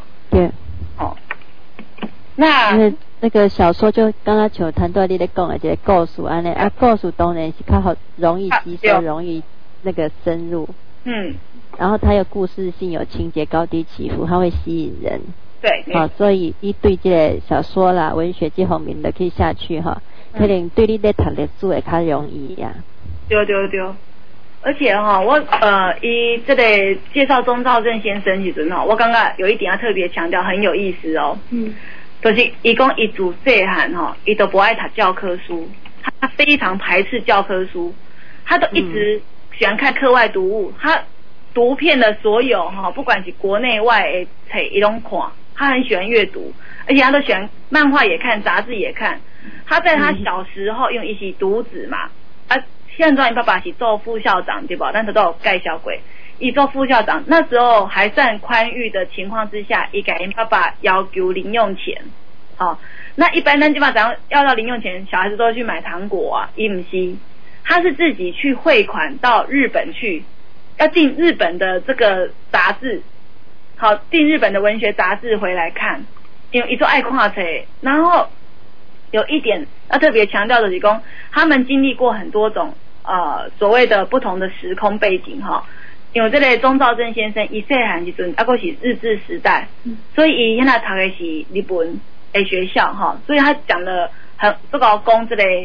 那个小说就刚刚像谈到你在讲的这个故事安尼故事当然是较好容易吸收，容易那个深入然后它有故事性，有情节高低起伏，它会吸引人。对，所以你对这个小说啦、文学这方面的可以下去可能对你在读历史会较容易呀。 对，而且我以这个介绍钟兆政先生时阵我刚刚有一点要特别强调，很有意思就是伊讲伊自细汉伊都不爱读教科书，他非常排斥教科书，他都一直喜欢看课外读物，他读遍了所有不管是国内外的册伊拢看，他很喜欢阅读，而且他都喜欢漫画也看，杂志也看。他在他小时候因为伊是独子嘛现在爸爸是做副校长对吧，但是都有介绍过伊做副校长，那时候还算宽裕的情况之下，伊给爸爸要求零用钱那一般咱基本上要到零用钱，小孩子都去买糖果伊不是，他是自己去汇款到日本去，要订日本的这个杂志订日本的文学杂志回来看，因为伊都爱看册。然后有一点要特别强调的是说，他们经历过很多种所谓的不同的时空背景因为这个钟兆政先生伊细汉时阵还是日治时代所以伊现在读的是日本的学校所以他讲了很这个讲这个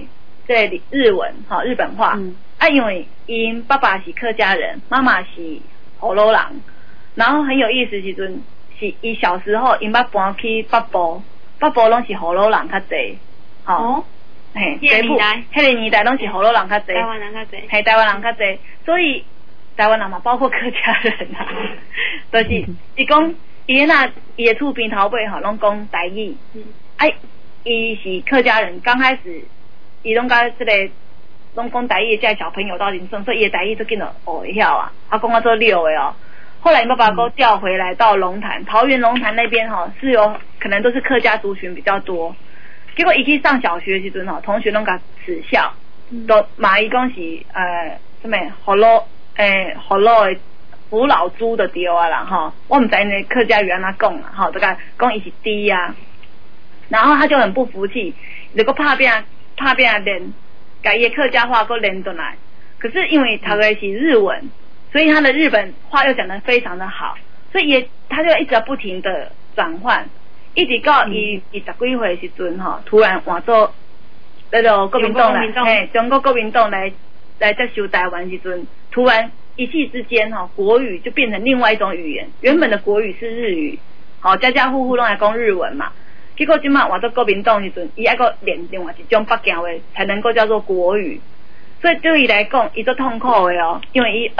这个日文日本话。因为因爸爸是客家人，妈妈是河洛人，然后很有意思时阵是伊小时候因捌搬去北部拢是河洛人较济，嘿，迄个年代拢是河洛人较济， 台湾人较济， 嘿，台湾人较济，所以台湾人嘛包括客家人啊，就是是讲伊的厝边头尾拢讲台语，伊是客家人，刚开始伊拢甲这个。拢讲台语，这小朋友到林胜，所以伊的台语都紧就学会晓啊。他讲做溜的哦。后来你爸爸给我调回来到龙潭，桃园龙潭那边是有可能都是客家族群比较多。结果伊去上小学时阵同学拢甲耻笑，都骂伊讲是什么好老的扶老猪的对啊啦我唔知呢客家语安怎讲啦这个讲伊是低啊，然后他就很不服气，就个拍拼练。把伊的客家话给练转来，可是因为读的是日文，所以他的日本话又讲得非常的好，所以他就一直不停的转换，一直到伊20几岁的时阵突然换做那个国民党来，中国国民党来接收台湾时阵，突然一夕之间国语就变成另外一种语言，原本的国语是日语，家家户户都来讲日文嘛。结果今晚换做国民党时阵，伊还个练另外一种北京话，才能够叫做国语。所以对伊来讲，伊都痛苦的因为伊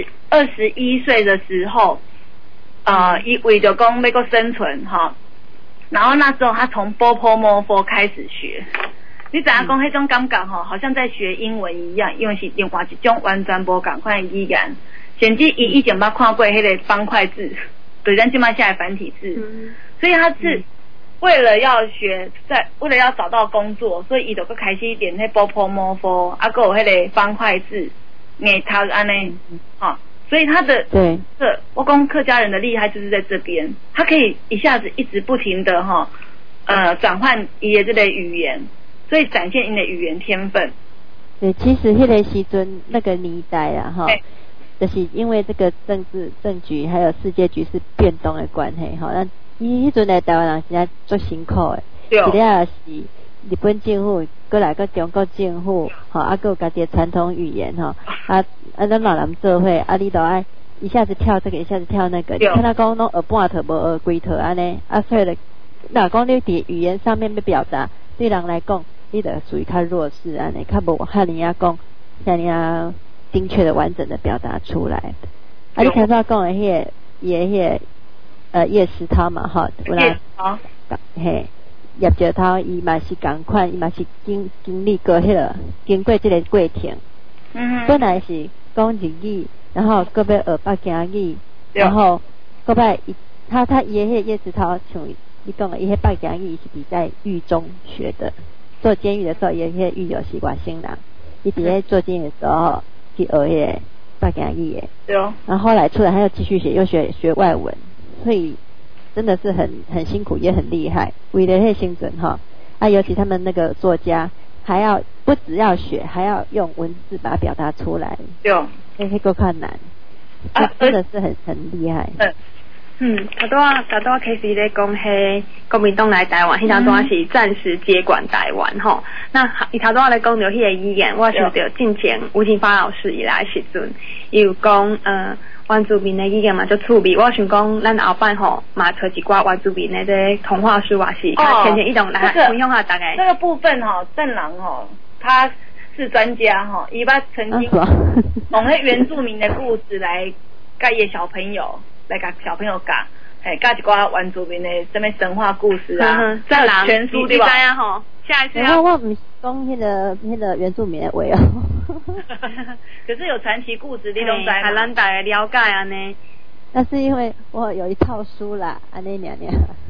21岁的时候，伊为着讲要个生存然后那时候他从波波摩佛开始学。你知影讲迄种感觉好像在学英文一样，因为是另外一种完全无同款的语言。甚至伊以前捌看过迄个方块字，对咱今麦现在繁体字，所以他是。为了要找到工作，所以伊就个开始练迄波波摩佛，还有迄个方块字、眼头安尼，所以他的我讲客家人的厉害就是在这边，他可以一下子一直不停的转换伊的这个语言，所以展现伊的语言天分。 对，其实迄个时阵那个年代就是因为这个政局还有世界局势变动的关系那伊迄阵来台湾人实在做辛苦的，一个是日本政府，过来个中国政府，还有家己的传统语言咱老人做伙你都爱一下子跳这个，一下子跳那个，你看他讲拢学半套无学规套安尼所以咧，若讲你伫语言上面要表达，对人来讲，你就属于较弱势安尼，较无和人家讲，像人家精确的完整的表达出来。你看到讲的迄个伊叶石涛嘛有啦，嘿，叶石涛伊嘛是同款，伊嘛是经历过经过这个过程。本来是讲日语，然后搁要学北京语，然后搁摆他伊的叶石涛像你讲的，伊北京语是在狱中学的，做监狱的时候，伊迄狱友是外省人，伊伫做监狱的时候去学迄个北京语的， 对哦。 然后后来出来，他又继续学，又学外文。所以真的是很辛苦，也很厉害。为了那生存尤其他们那个作家，还要不只要学，还要用文字把它表达出来。 对， 那够困难，真的是很厉害。 他都开始在讲迄国民党来台湾，迄当中是暂时接管台湾那伊头都来讲到迄个语言，我想到之前吴金发老师伊来时阵，伊有讲原住民的语言嘛就趣味，我想讲咱后摆嘛找一寡原住民的这童话书啊，是浅浅一种来分享下大概。 这个部分郑郎他是专家伊捌曾经用迄原住民的故事来教伊小朋友，来甲小朋友教一寡原住民的什么神话故事啊， 郑郎全书对吧？ 下一次我唔是讲迄个原住民的话可是有传奇故事你拢知嘛？ 咱大家了解安尼。 那是因为我有一套书啦，安尼娘。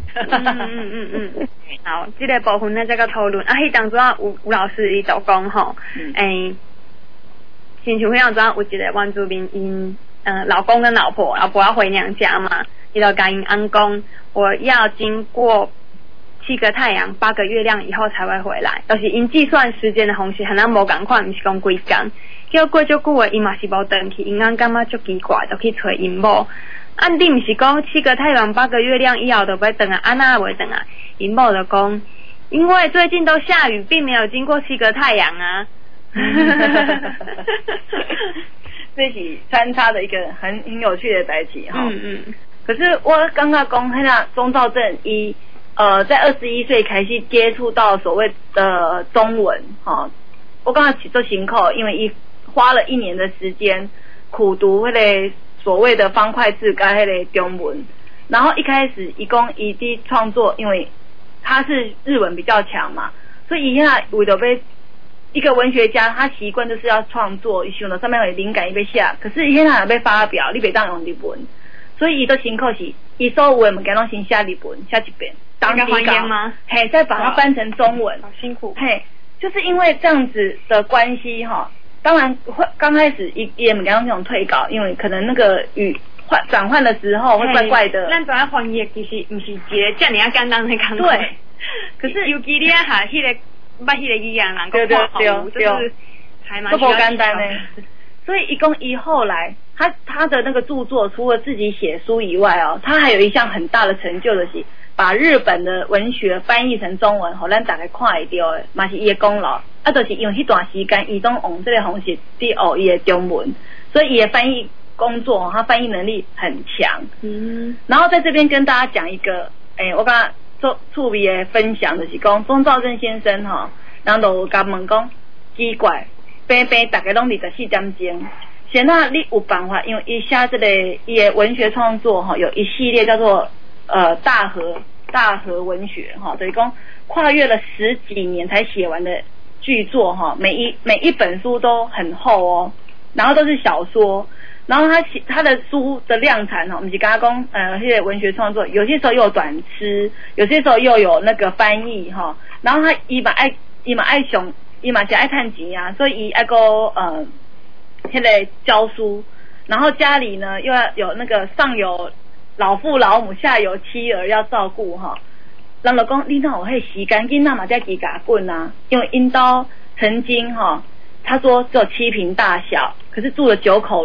好，这个部分咱再个讨论。迄当中吴老师伊就讲亲像迄当中有一个原住民因老公跟老婆要回娘家嘛，伊就甲因翁讲，我要经过7个太阳8个月亮以后才会回来，就是因计算时间的方式和咱无同款，毋是讲几天。叫过足久的，因嘛是无回去，因翁感觉足奇怪，就去找因某。你毋是讲7个太阳8个月亮以后就要回来，安那袂回来？因某就讲， 因为最近都下雨，并没有经过7个太阳啊。 这是穿插的一个很有趣的代志哈。可是我刚刚讲，那钟兆政在21岁开始接触到所谓的中文哈。我刚刚做辛苦，因为花了1年的时间苦读那个所谓的方块字跟那个中文，然后一开始一共一地创作，因为他是日文比较强嘛，所以以下为了被一个文学家，他习惯就是要创作，伊想到上面有灵感，伊要写，可是伊现在要被发表，你袂当用日文，所以伊都辛苦是，伊所有的物件拢先写日文，写一遍， 当底稿吗？ 嘿，再把它翻成中文， 好辛苦。 嘿，就是因为这样子的关系哈，当然会刚开始也物件那种退稿，因为可能那个转换的时候会怪怪的。 咱转翻译其实不是一个这么简单的工作。 对，可是尤其你啊下迄个。把迄个语言人讲看好，就是还蛮需要简单的。所以一后来，他的那个著作，除了自己写书以外哦，他还有一项很大的成就的是，把日本的文学翻译成中文，让咱大家看会到的，嘛是伊的功劳。就是用迄段时间，伊都用这个方式去学伊的中文，所以伊的翻译工作，他翻译能力很强。然后在这边跟大家讲一个，我刚刚。做趣味的分享就是讲，钟兆政先生吼，人就甲问讲，奇怪，平大家拢24点钟，现在你有办法？因为伊写这个伊的文学创作吼，有一系列叫做大河文学哈，等于讲跨越了10几年才写完的巨作哈，每一本书都很厚哦，然后都是小说。然后他的书的量产我们是刚刚讲那些文学创作，有些时候又有短诗，有些时候又有那个翻译哈。然后伊嘛是爱趁钱啊，所以伊爱个那个教书，然后家里呢又要有那个上有老父老母，下有妻儿要照顾哈。人就讲你哪有迄时间，囡仔嘛在叽嘎滚啊，因为因兜曾经哈，他说只有7坪大小，可是住了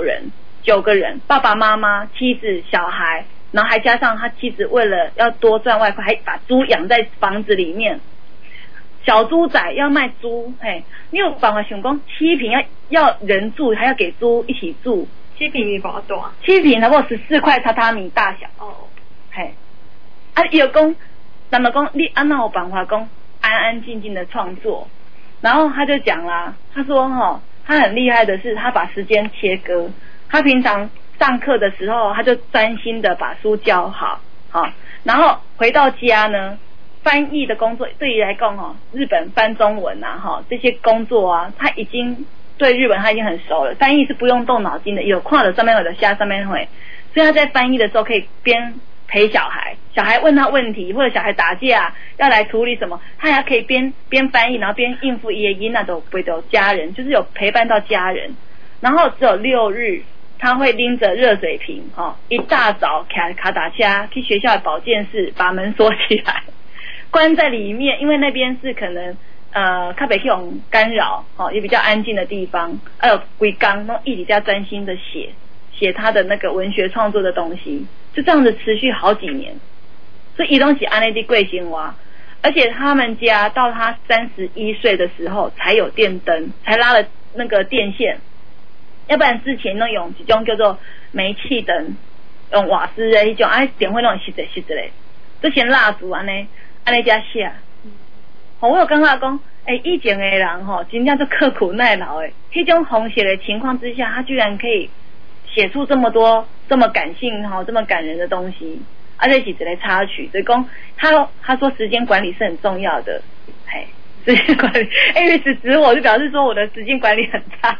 9个人，爸爸妈妈、妻子、小孩，然后还加上他妻子为了要多赚外快，还把猪养在房子里面。小猪仔要卖猪，你有办法想讲7坪要人住，还要给猪一起住 ？7坪是多大 ？7坪差不多14块榻榻米大小。 哦， 伊就讲，咱们讲你安那有办法讲安安静静的创作？然后他就讲啦，他说他很厉害的是，他把时间切割。他平常上课的时候，他就专心的把书教好，然后回到家呢，翻译的工作对于来讲日本翻中文啊，这些工作啊，他已经对日本他已经很熟了。翻译是不用动脑筋的，有看了上面或者下上面会，所以他在翻译的时候可以边陪小孩问他问题，或者小孩打架要来处理什么，他还可以边翻译，然后边应付伊的囡仔都陪到家人，就是有陪伴到家人。然后只有6日。他会拎着热水瓶一大早卡打车去学校的保健室，把门锁起来，关在里面，因为那边是可能较不会有干扰也比较安静的地方，规工都一直在专心的写他的那个文学创作的东西，就这样子持续好几年，所以伊拢是安尼的过生活。而且他们家到他31岁的时候才有电灯，才拉了那个电线。要不然之前都用一种叫做煤气灯，用瓦斯的那种，电火拢熄着嘞，就先蜡烛安尼才写。我有感觉讲，以前的人真正就刻苦耐劳的，那种风险的情况之下，他居然可以写出这么多这么感性这么感人的东西，而且是一个插曲，所以讲他说时间管理是很重要的，时间管理，因为是指我就表示说我的时间管理很差。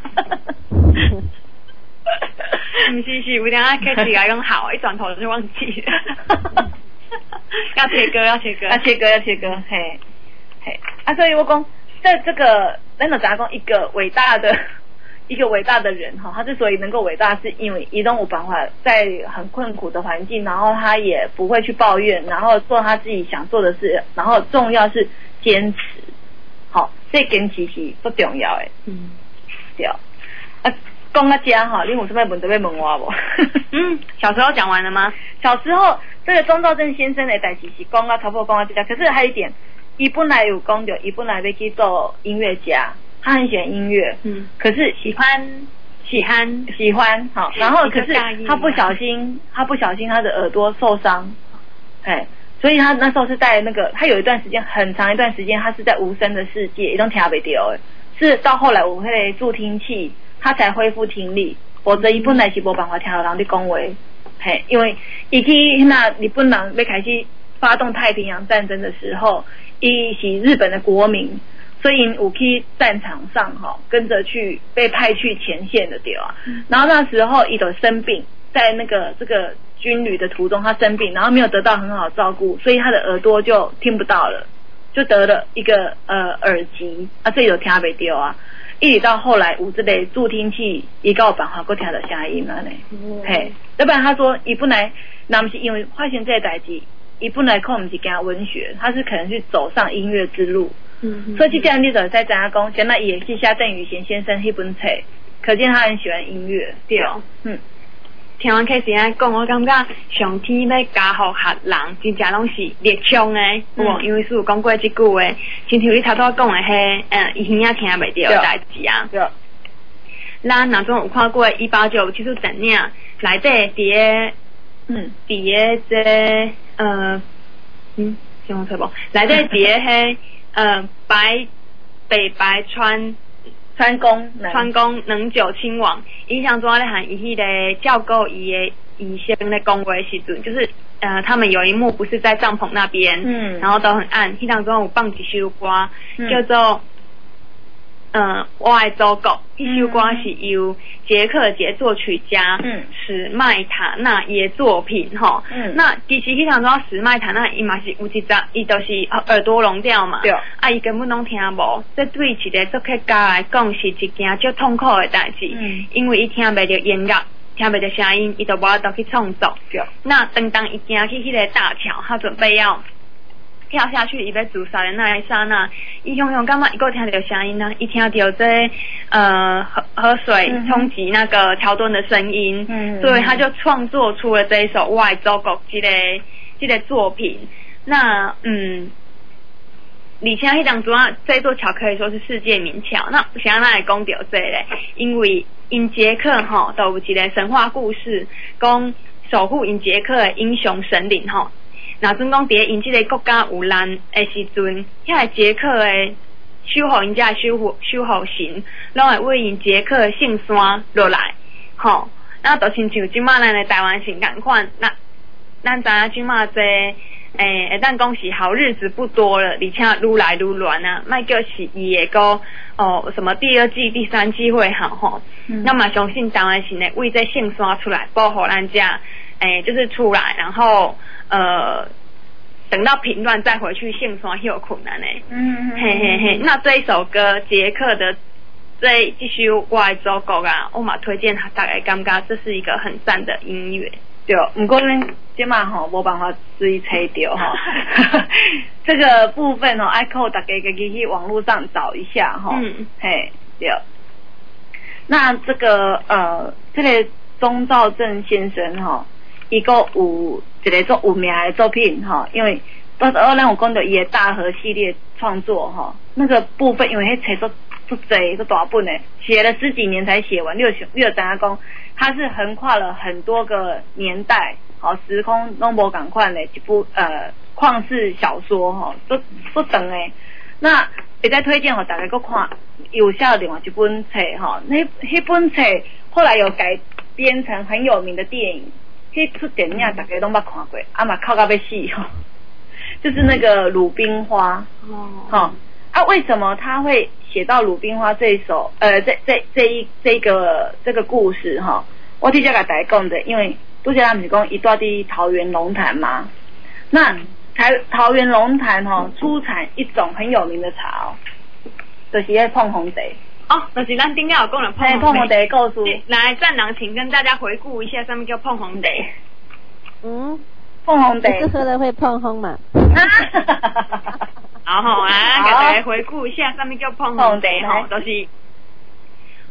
不是，有点开始来讲好，一转头就忘记了。要切割，嘿， 所以我讲在这个，咱就讲一个伟大的人他之所以能够伟大，是因为伊拢有办法在很困苦的环境，然后他也不会去抱怨，然后做他自己想做的事，然后重要是坚持。这坚持是不重要的。对。讲到这你有什么问题要问我不？ 小时候讲完了吗？ 小时候这个钟兆政先生的代志是讲到差不多讲到这，可是还有一点， 伊本来有讲着，伊本来要去做音乐家，他很喜欢音乐，可是喜欢，好，然后可是他不小心他的耳朵受伤，所以他那时候是在那个，他有一段时间很长一段时间，他是在无声的世界，一种听不到的，是到后来我会助听器，他才恢复听力，否则伊本来是无办法听到人在讲话，因为伊去那日本人要开始发动太平洋战争的时候，伊是日本的国民。所以有去战场上跟着去被派去前线的对啊，然后那时候伊就生病，在这个军旅的途中他生病，然后没有得到很好照顾，所以他的耳朵就听不到了，就得了一个耳疾啊，这就听不到啊，一直到后来有这个助听器，伊才有办法搁听到声音了呢。要不然他说伊本来那不是因为发现这个代志，伊本来可能不是讲文学，他是可能去走上音乐之路。所以这样你就在怎样讲，现在也是夏振宇先生那本册，可见他很喜欢音乐。对， 听完开始安讲，我感觉上天要教互学人，真正拢是热衷的。因为是有讲过这句话，亲像你头拄讲的迄，伊耳仔听袂到的代志啊。对。咱若总有看过189这出电影，内底伫个这想错无？内底伫个迄。北白川宫能久亲王，伊想怎咧喊伊迄个照顾伊的医生咧讲话时阵，就是他们有一幕不是在帐篷那边，然后都很暗，迄当中有放一首歌，叫做我爱祖国，一首歌是由捷克杰作曲家史麦塔纳的作品吼。那其实迄当中史麦塔纳伊嘛是有一集，伊就是耳朵聋掉嘛，伊根本拢听无。这对一个作曲家来讲是一件足痛苦的代志，因为伊听袂到音乐，听袂到声音，伊就无法度去创作。那当伊行去迄个大桥，他准备要跳下去，伊要自杀的那一刹那，伊永远感觉伊够听到声音呢，伊听到这河水冲击那个桥墩的声音，所以他就创作出了这一首《我爱祖国》这个作品。那而且迄当中这座桥可以说是世界名桥。那想要来讲到这个，因为因捷克都有一个神话故事，讲守护因捷克的英雄神灵若准讲伫因即个国家有难的时阵，遐个捷克的守护因遮守护神，拢会为因捷克的圣山落来，那就亲像即马咱的台湾神共款，那咱知影即马这会当讲是好日子不多了，而且愈来愈乱啊，莫叫是伊会个什么第2季、第3季会好那么相信台湾神会为这圣山出来保护咱遮，就是出来，然后等到平乱再回去圣山有困难的。那这一首歌捷克的这首《我爱祖国》啊，我嘛推荐大家感觉这是一个很赞的音乐。 对，不过呢，这嘛没办法追猜到这个部分爱靠大家自己去网络上找一下对。那这个这个钟兆政先生伊个有一个做有名的作品因为到时候咱有讲到伊的大河系列创作那个部分，因为迄册足侪足大本的，写了10几年才写完。你有知影讲，它是横跨了很多个年代，时空拢无共款的一部旷世小说都长的。那会再推荐大家搁看，有下另外一本册那本册后来有改编成很有名的电影。这出电影大家都捌看过，嘛靠到要死就是那个《鲁冰花》为什么他会写到《鲁冰花》这一首这个故事我直接给大家讲的，因为拄则咱不是讲伊住伫桃园龙潭嘛，那桃园龙潭出产一种很有名的茶就是迄碰红茶。 就是咱顶下有讲了碰红茶的故事。 来，站长，请跟大家回顾一下，上面叫碰红茶。 碰红茶。 你是喝了会碰红嘛？ 好，来给大家回顾一下，上面叫碰红茶就是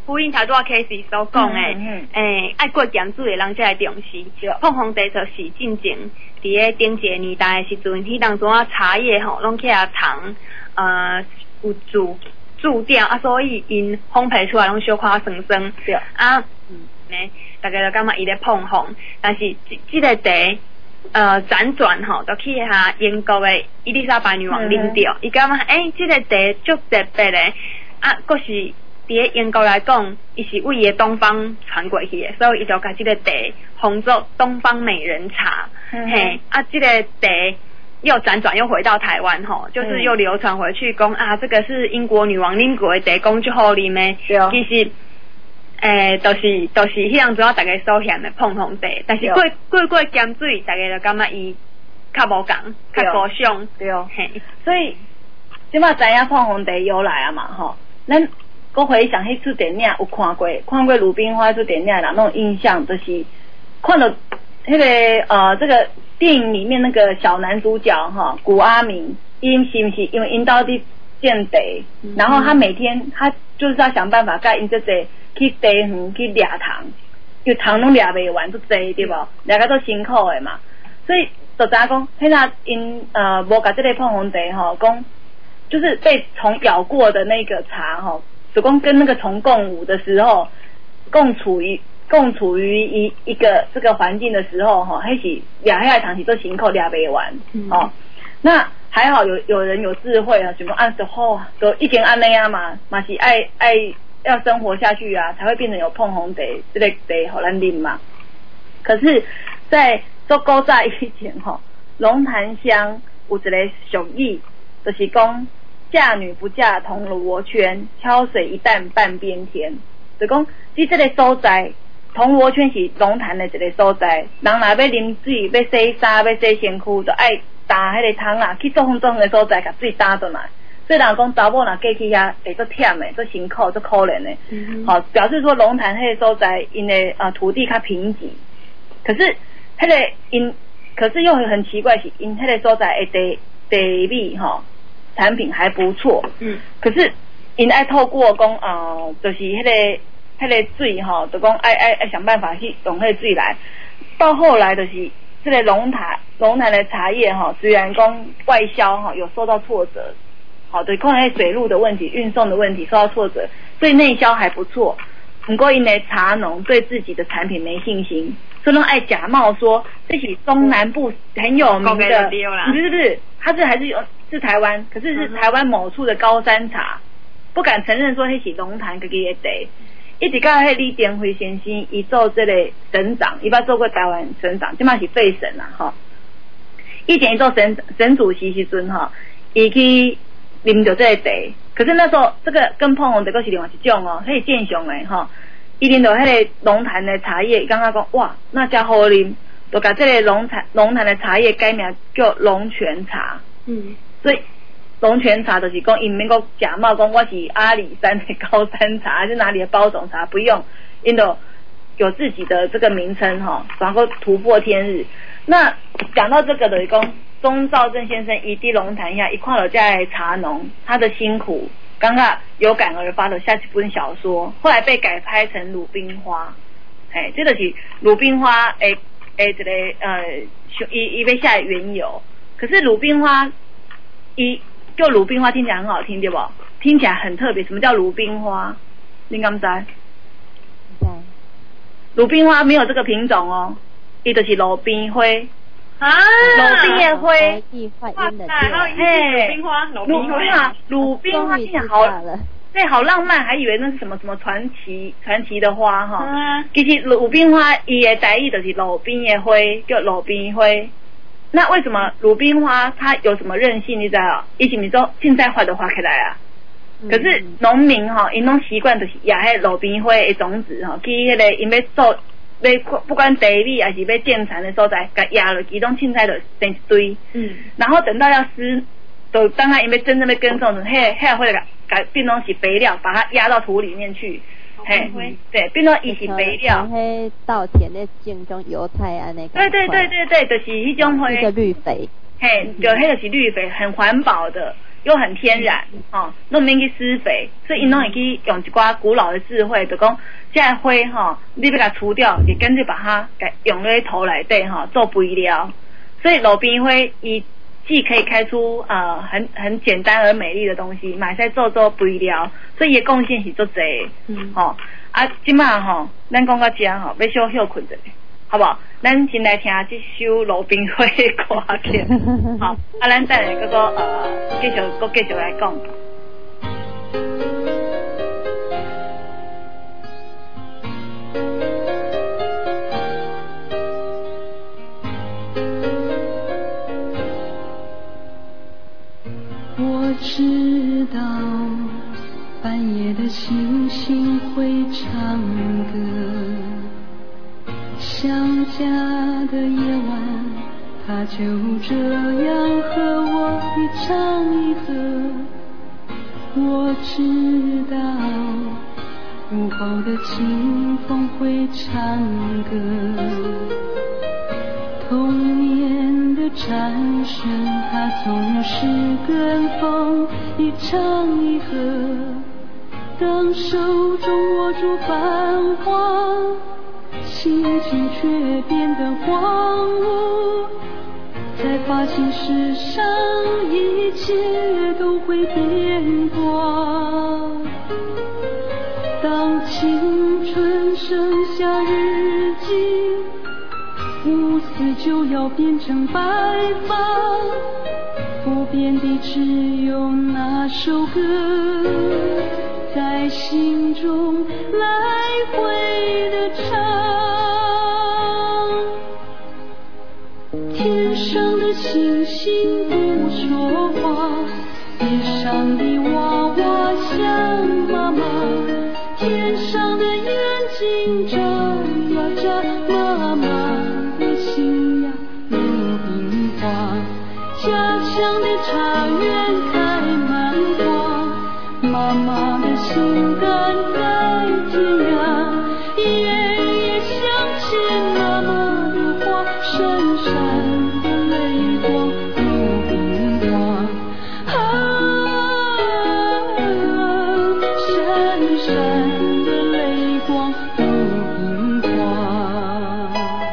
呼应头拄仔 Casey 所讲诶，爱过咸水的人才会重视。碰红茶就是进前伫个顶一个年代的时阵，迄当中啊茶叶吼，拢起啊糖，有注掉啊，所以因烘焙出来拢小可酸酸。对啊，大家就感觉伊咧碰红，但是这个茶。辗转吼，就去下英国的伊丽莎白女王啉着，伊感觉这个茶足特别的，啊，佫是伫英国来讲，伊是为伊的东方传过去的，所以伊就甲这个茶封作东方美人茶。嘿，啊，这个茶又辗转又回到台湾吼，就是又流传回去，讲啊，这个是英国女王啉过的茶，讲就好啉的，其实。就是迄样子啊，大家所嫌的碰红茶，但是过咸水，大家就感觉伊较无共，较高尚。对哦，嘿， 所以即马知影碰红茶由来啊嘛，吼，咱我回想迄出电影有看过鲁冰花出电影啦，那种印象就是看到那个这个电影里面那个小男主角哈古阿明，因是不是因为因到底见茶，然后他每天他就是要想办法甲因这茶。去茶园去掠糖，因为糖拢掠袂完，都济对无，掠个都辛苦的嘛。所以就知影讲，迄那因无甲这个碰红茶吼，讲就是被虫咬过的那个茶吼，就讲跟那个虫共舞的时候，共处于一个这个环境的时候吼，迄是掠下来糖是都辛苦掠袂完哦。那还好有人有智慧啊，想讲按时候就已经安尼啊嘛是爱。要生活下去啊，才会变成有碰红茶这个茶好难啉嘛。可是，在足够早以前吼，龙潭乡有一个俗语，就是讲嫁女不嫁铜锣圈，挑水一担半边天。就讲即这个所在，铜锣圈是龙潭的一个所在，人若要啉水、要洗衫、要洗身躯，就爱打迄个汤啊，去做风的所在，甲水打转来。所以人讲查某若嫁去遐会做忝诶，做辛苦，做可怜诶。好，表示说龙潭迄个所在，因诶土地较贫瘠。可是迄个可是又很奇怪是，因迄个所在诶茶米吼产品还不错。可是因爱透过讲就是迄个水吼，就讲爱想办法去用迄个水来。到后来就是这个龙潭的茶叶吼，虽然讲外销吼有受到挫折。好的，可能水路的问题、运送的问题受到挫折，所以内销还不错。不过因为茶农对自己的产品没信心，所以爱假冒说这是中南部很有名的，不是，它这还是台湾，可是台湾某处的高山茶，不敢承认说那是龙潭自己的茶。一直到迄李登辉先生伊做这个省长，伊捌做过台湾省长，即嘛是废省啦哈。以前伊做省主席时阵哈，伊去。啉着这个茶，可是那时候这个跟碰红茶佫是另外一种哦，迄是正常诶吼。伊啉着迄个龙潭的茶叶，刚刚讲哇，那家好啉，就把这个龙潭的茶叶改名叫龙泉茶。所以龙泉茶就是讲，因免讲假冒讲我是阿里山的高山茶，还是哪里的包种茶，不用，因都有自己的这个名称哈，然后突破天日。那讲到这个的讲。钟兆正先生一滴龙潭下，一看到这茶农他的辛苦，刚刚有感而发的下几本小说，后来被改拍成《鲁冰花》。这个是鲁冰花这个伊被下缘由。可是鲁冰花就鲁冰花听起来很好听，对不？听起来很特别。什么叫鲁冰花？你敢知？鲁冰花没有这个品种哦，伊就是路边花。鲁冰的花， 哇塞，还有鲁冰花， 鲁冰花听起来好，对，好浪漫，还以为那是什么传奇的花哈。其实鲁冰花伊的台语就是路边的花，叫路边花。那为什么鲁冰花它有什么韧性？你知道？伊是不是说现在花都花起来啊？可是农民哈，因拢习惯就是压迄路边花的种子哈，去迄个因要做。不管茶米还是要建材的所在，甲压落其中凊彩就成一堆。然后等到要施，就当它因为真正的耕种，迄会甲变成是肥料，把它压到土里面去。对，变成伊是肥料。 迄稻田咧种种油菜安尼。 对，就是迄种花。 那个绿肥。 就迄个是绿肥，很环保的。 又很天然，都免去施肥，所以因拢会去用一寡古老的智慧，就讲这个花你要把它除掉，就干脆把它用在土内底做肥料。所以路边花伊既可以开出很简单而美丽的东西，买在做肥料，所以伊的贡献是足侪。即摆咱讲到这要小休困一下，好不好？咱先来听这首路边花的歌曲，好，咱等下继续来讲。 我知道半夜的星星会唱歌，想家的夜晚，它就这样和我一唱一和。我知道午后的清风会唱歌，童年的蝉声，它总是跟风一唱一和。当手中握住繁华，心情却变得荒芜，才发现世上一切都会变卦。当青春剩下日记，乌丝就要变成白发，不变的只有那首歌在心中来回的唱。天上的星星不说话，地上的娃娃像妈妈，天上的眼睛眨呀眨，妈妈的心呀如冰花。家乡的茶园开满花，妈妈的心肝在天涯，夜夜想起妈妈的话，闪闪的泪光如冰花。闪闪的泪光如冰花。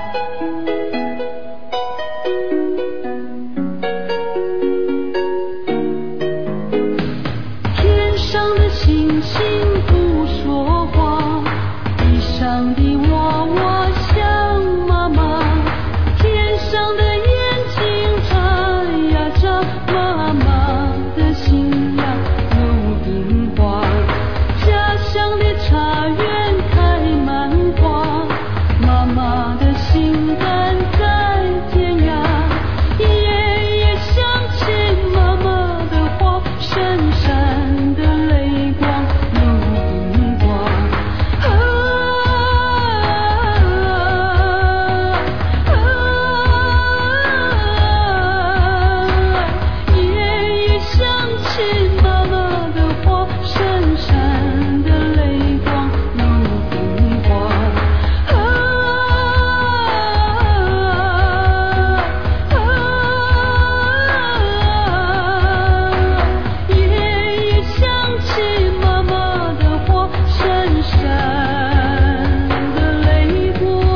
天上的星星不说话，地上的娃娃像妈妈，天上的眼睛眨呀眨，妈妈的心呀如冰花。家乡的茶园开满花，妈妈的心肝在天涯，夜夜想起妈妈的话，闪闪的泪光如冰花。夜夜想起妈妈的话，闪闪的泪光如冰花。夜夜想起妈妈的话，闪闪的泪光。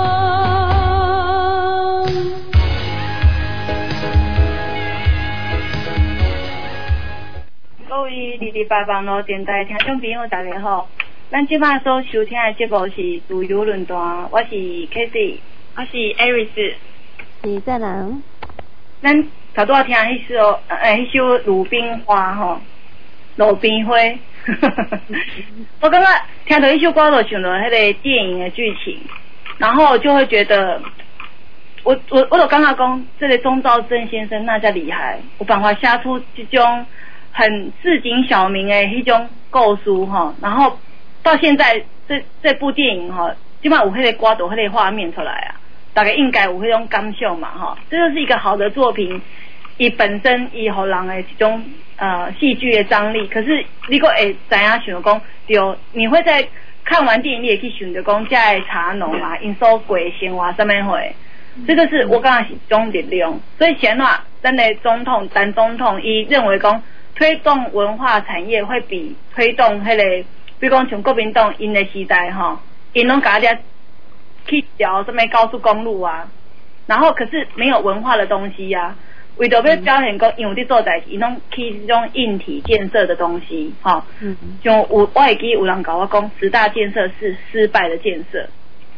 各位228网络电台听众朋友大家好，咱即摆所收听的节目是自由论坛，我是 Casey， 我是 Aris。 是正人。 咱头拄仔听迄首鲁冰花路边花，我感觉听到一首歌就想到迄个电影的剧情，然后就会觉得，我就感觉讲，这个钟兆政先生那叫厉害，有办法写出这种很市井小民的迄种故事然后到现在这部电影基本上有迄个歌有迄个画面出来啊，大概应该有迄种感受嘛这就是一个好的作品，伊本身伊互人的一种戏剧的张力，可是你个会知影想讲对，你会在看完电影你也去想着讲这的茶农啊因所过的生活什么货，这个是我感觉是一种力量。所以前咱的总统陈总统伊认为讲推动文化产业会比推动迄个，比如讲像国民党因的时代吼，因拢甲人家去调什么高速公路啊，然后可是没有文化的东西啊。为着要表现讲，因为伫做代志，因拢去这种硬体建设的东西，哈，像我会记有人甲我讲，10大建设是失败的建设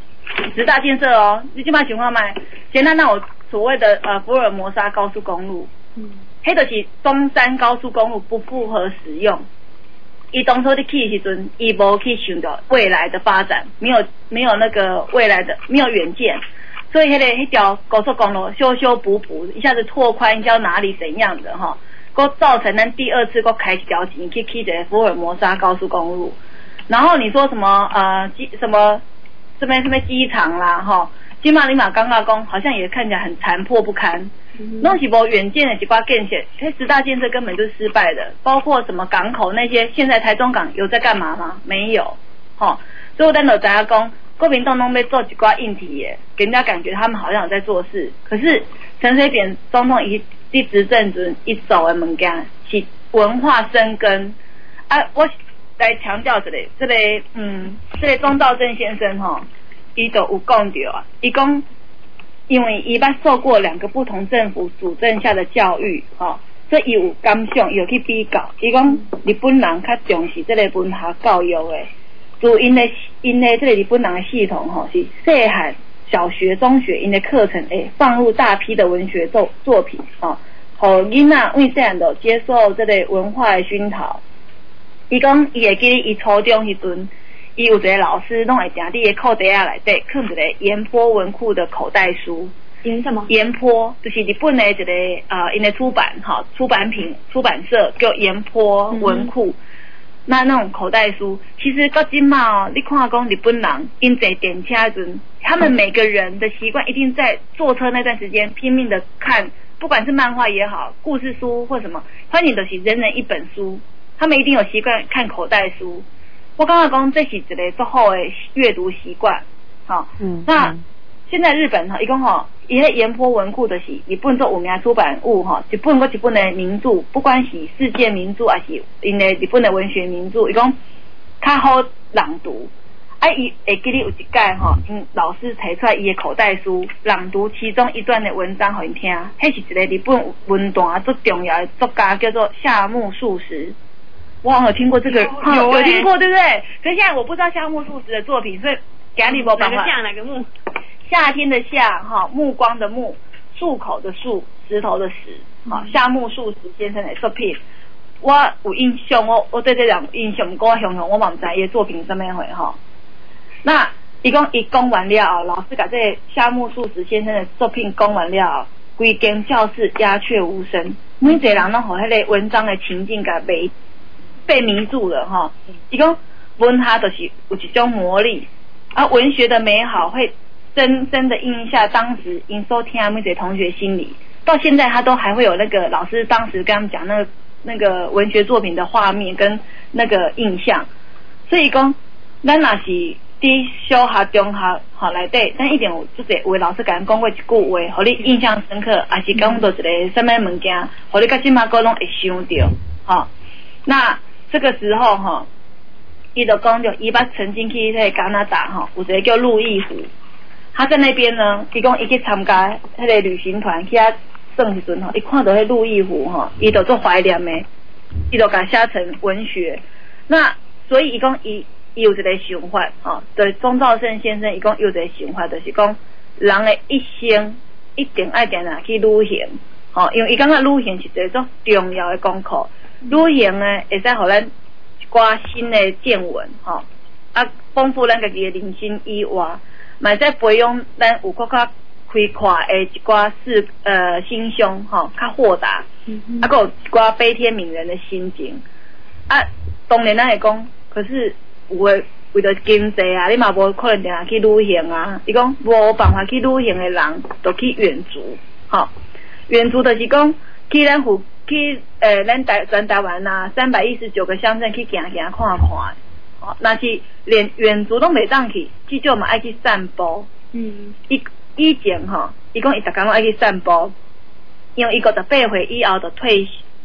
，10大建设哦，你即摆想看卖，现在那有所谓的福尔摩沙高速公路，迄就是中山高速公路不符合使用，伊当初伫去的时阵，伊无去想到未来的发展，没有那个未来的没有远见。所以迄条高速公路修补，一下子拓宽到哪里怎样的哈，够造成咱第二次够开一条钱去一个福尔摩沙高速公路。然后你说什么什么机场啦哈，金马里马刚刚讲好像也看起来很残破不堪，弄起无远见的几挂建设，这10大建设根本就是失败的，包括什么港口那些，现在台中港有在干嘛吗？没有，哈，所以我等下大家讲。国民党拢要做一寡硬体耶，给人家感觉他们好像有在做事。可是陈水扁总统一执政阵一走的物件是文化生根啊！我来强调这个钟兆政先生哈，伊就有讲到啊，伊讲因为伊捌受过2个不同政府主政下的教育哈，所以伊有感想，伊有去比较。伊讲日本人较重视这个文化教育的。就因的这个日本人的系统吼，是细汉小学、中学因的课程放入大批的文学作品吼，互囡仔为细汉就接受这个文化的熏陶。伊讲伊会记得伊初中时阵，伊有一个老师拢会定伫个裤袋仔内底放一个岩坡文库的口袋书。 什么？ 岩坡就是日本的一个因的出版社叫岩坡文库。那种口袋书，其实到今嘛你看讲日本人因坐电车阵，他们每个人的习惯一定在坐车那段时间拼命的看，不管是漫画也好，故事书或什么，反正就是人人一本书，他们一定有习惯看口袋书。我刚刚讲这是一个最好的阅读习惯，好，那现在日本哈，伊讲吼，伊迄岩坡文库就是日本做有名出版物哈，一本一本的名著，不管是世界名著还是因的日本的文学名著，伊讲较好朗读。伊会记得有一届吼，老师提出来伊的口袋书，朗读其中一段的文章给因听，迄是一个日本文坛最重要的作家，叫做夏目漱石。我好像有听过这个，有听过对不对？可是现在我不知道夏目漱石的作品，所以给你无办法。 哪个木？ 夏天的夏哈，目光的目，漱口的漱，石头的石，哈，夏目漱石先生的作品，我有印象，我对这两印象，不过我嘛唔知伊作品什么回哈。那伊讲完了后，老师把这夏目漱石先生的作品讲完了后，规间教室鸦雀无声，每一个人拢互迄个文章的情境甲被迷住了哈。伊讲文学就是有一种魔力，文学的美好会深深的印下当时因所听每一个同学心里，到现在他都还会有那个老师当时跟他们讲那个文学作品的画面跟那个印象。所以讲咱若是伫小学中学内底，咱一定有就是有老师甲咱讲过一句话，互你印象深刻，还是讲到一个什么物件，互你到今嘛个拢会想到，哈。那这个时候哈，伊就讲着伊捌曾经去在加拿大哈，有一个叫路易湖。他在那边呢，伊讲伊去参加迄个旅行团去遐耍时阵吼，伊看到迄路易湖吼，伊就做怀念的，伊就甲写成文学。那所以伊讲伊有一个想法吼，对钟兆胜先生伊讲有一个想法，就是讲人的一生一定爱定去旅行，吼，因为伊感觉旅行是一个足重要的功课。旅行呢，会使互咱一寡新的见闻，吼，丰富咱家己的人生以外。嘛在培养咱有较开阔的一寡心胸吼，较豁达，还有一寡悲天悯人的心情。当然咱会讲，可是有诶为着经济你嘛无可能定下去旅行啊。伊讲无办法去旅行的人，就去远足，吼，远足就是讲去咱咱全台湾啊319个乡镇去行看看。那是连远足都袂当去，至少嘛爱去散步。以前吼，伊讲伊逐工拢爱去散步，因为伊58岁以后就退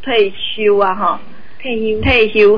退休啊吼，退休。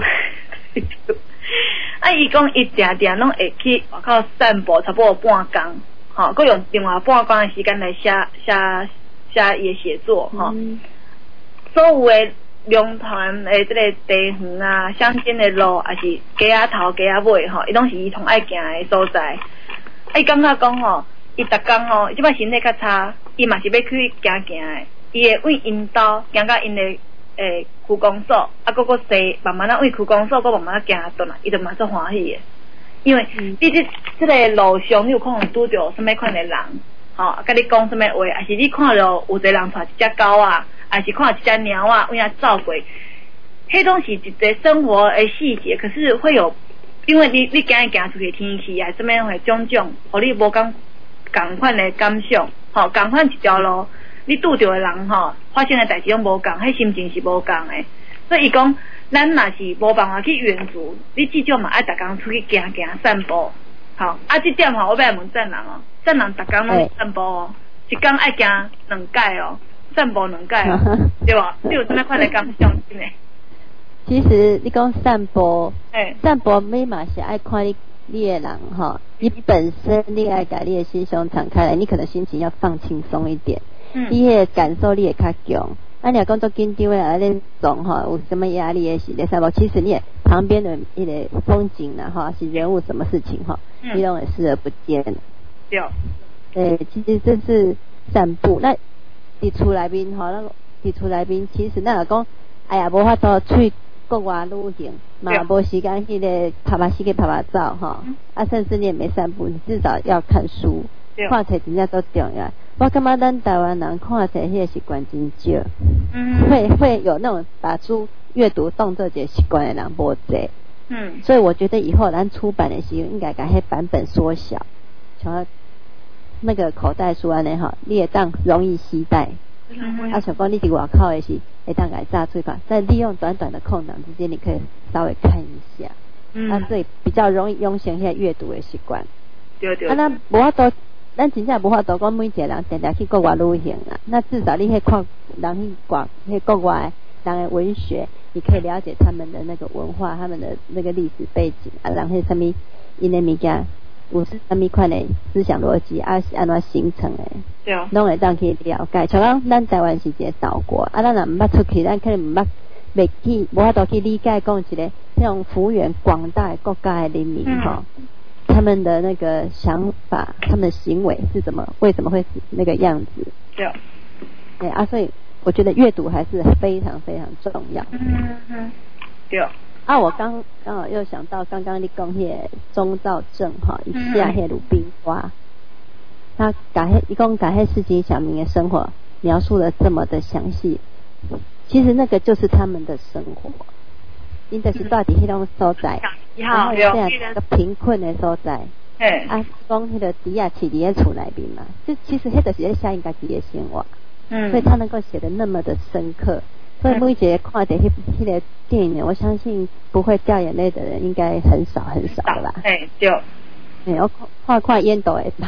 啊，伊讲伊定定拢会去外口散步，差不多半工，吼，佮用另外半工的时间来写伊的写作，吼。所有的龙潭的这个地园啊，乡间的路，还是街仔头、街仔尾，吼，伊拢是伊同爱行的所在。伊感觉讲吼，伊逐工吼，即摆身体较差，伊嘛是要去行的。伊会为因兜行到因的区公所，啊，个西慢慢为区公所，个慢慢行转来，伊就蛮足欢喜的。因为你这个路上，你有可能拄着什么款的人，吼，甲你讲什么话，还是你看到有一个人带一只狗啊，还是看一只猫啊，为遐走过，迄拢是一个生活的细节，可是会有，因为你行出去天气啊，什么会种，互你无共款的感想，吼，共款一条路。你拄着的人吼，发生的代志拢无共，迄心情是无共的。所以伊讲，咱若是无办法去援助，你至少嘛爱逐工出去行散步，吼。啊，这点吼，我要问赞人哦，赞人逐工拢散步哦，一工爱行2摆哦，散步2摆哦，对吧？你有啥物款的感想真诶？ 其实你讲散步，散步你嘛是爱看你的人吼，你本身你爱把你的心胸敞开来，你可能心情要放轻松一点。你的感受力也较强，啊，你讲做紧张的啊，恁总哈有什么压力也是在散步，其实你也旁边的一个风景呢哈，是人物什么事情哈，你都很视而不见。对，其实这是散步。那伫厝内面哈，伫厝内面其实咱若讲，哎呀，无法度去国外旅行，嘛无时间去咧拍照哈，啊，甚至你也没散步，你至少要看书，看册真正都重要。我感觉咱台湾人看册迄个习惯真少，会有那种把书阅读当作一个习惯的人无侪，所以我觉得以后咱出版的时候应该把迄版本缩小，像那个口袋书安尼吼，你会当容易携带，啊，像讲你伫外口的是会当来炸出版，在利用短短的空档之间，你可以稍微看一下，啊，所以比较容易养成迄个阅读的习惯。 对， 啊，咱无法度。咱真正无法度讲每一个人定定去国外旅行啦，那至少你去看人去逛去国外人的文学，你可以了解他们的那个文化，他们的那个历史背景啊，人迄什么因的物件有什么款的思想逻辑啊是安怎形成的， 对哦， 拢会当去了解。像讲咱台湾是一个岛国，啊，咱若毋捌出去，咱可能毋捌袂去，无法度去理解讲一个那种幅员广大的国家的人民吼。他们的那个想法，他们的行为是怎么，为什么会是那个样子？对，啊，所以我觉得阅读还是非常非常重要。 对。 啊，我刚好又想到刚刚你讲迄个钟兆政哈，一下迄鲁冰花，他一共把迄市井小民的生活描述的这么的详细，其实那个就是他们的生活。因就是住伫迄种所在，然后现在个贫困的所在，啊，讲迄个猪仔饲伫咧厝内面嘛，就其实迄就是咧写因家己的生活，所以他能够写得那么的深刻，所以每一个看到迄个电影，我相信不会掉眼泪的人应该很少了吧？ 对， 我看烟斗会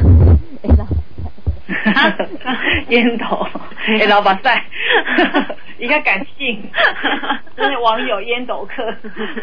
烟斗老把赛，比较感性，真是网友烟斗客。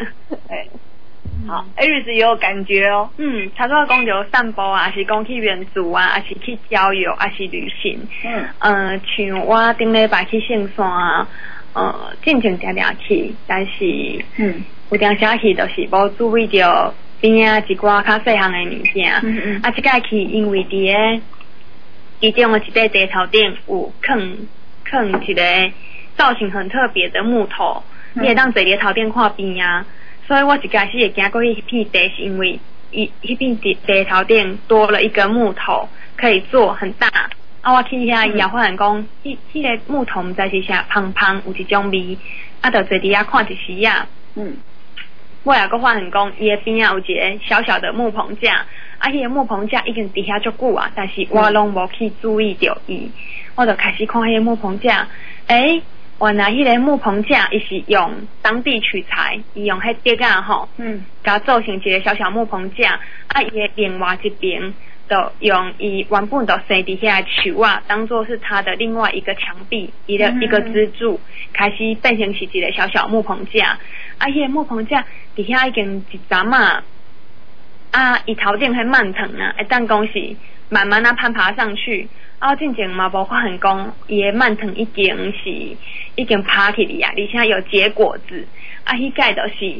好，艾瑞斯也有感觉哦。 他说讲就散步啊，还是讲去远足啊，还是去郊游，还是旅行。像我顶礼拜去圣山啊，进前定去，但是有当时去就是无注意到边啊一寡较细项的物件。啊，即摆去因为伫个其中的一块地头顶有放一个造型很特别的木头，你会当坐伫头顶看边啊。所以我一开始会行过去迄片地，是因为迄片地头顶多了一个木头，可以做很大。啊，我去遐也发现讲，迄个木头毋知是啥芳有一种味，啊，就坐伫遐看一时啊。我也阁发现讲，伊的边啊有一个小小的木棚架，啊，迄个木棚架已经伫遐足久啊，但是我拢无去注意到伊，我就开始看迄个木棚架，原来迄个木棚架伊是用当地取材，伊用迄竹啊吼，甲做成一个小小木棚架，啊，伊的另外一边就用伊原本就生伫遐树啊，当做是他的另外一个墙壁，一个支柱，开始变成是一个小小木棚架。啊，迄个木棚架伫遐已经一丛啊，伊头顶迄蔓藤啊，会当讲是慢慢啊攀爬上去。啊，进前嘛无发现讲伊个蔓藤已经爬起嚟啊，而且有结果子。啊，迄个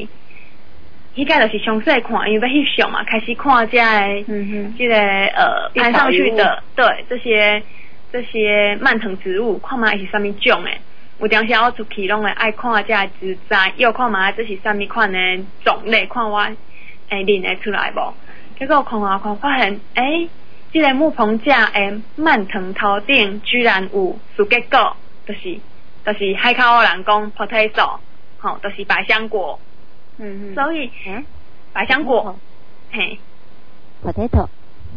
就是详细看，因为要翕相嘛，开始看这个攀上去的，对这些蔓藤植物，看嘛是啥物种诶。有当时我出去拢会爱看这植栽，又看嘛这是啥物款诶种类，看我认得出来无？结果看发现，这个木棚架诶蔓藤头顶居然有树结果，就是海口人讲 potato， 吼，就是百香果。所以百香果，嘿 ，potato，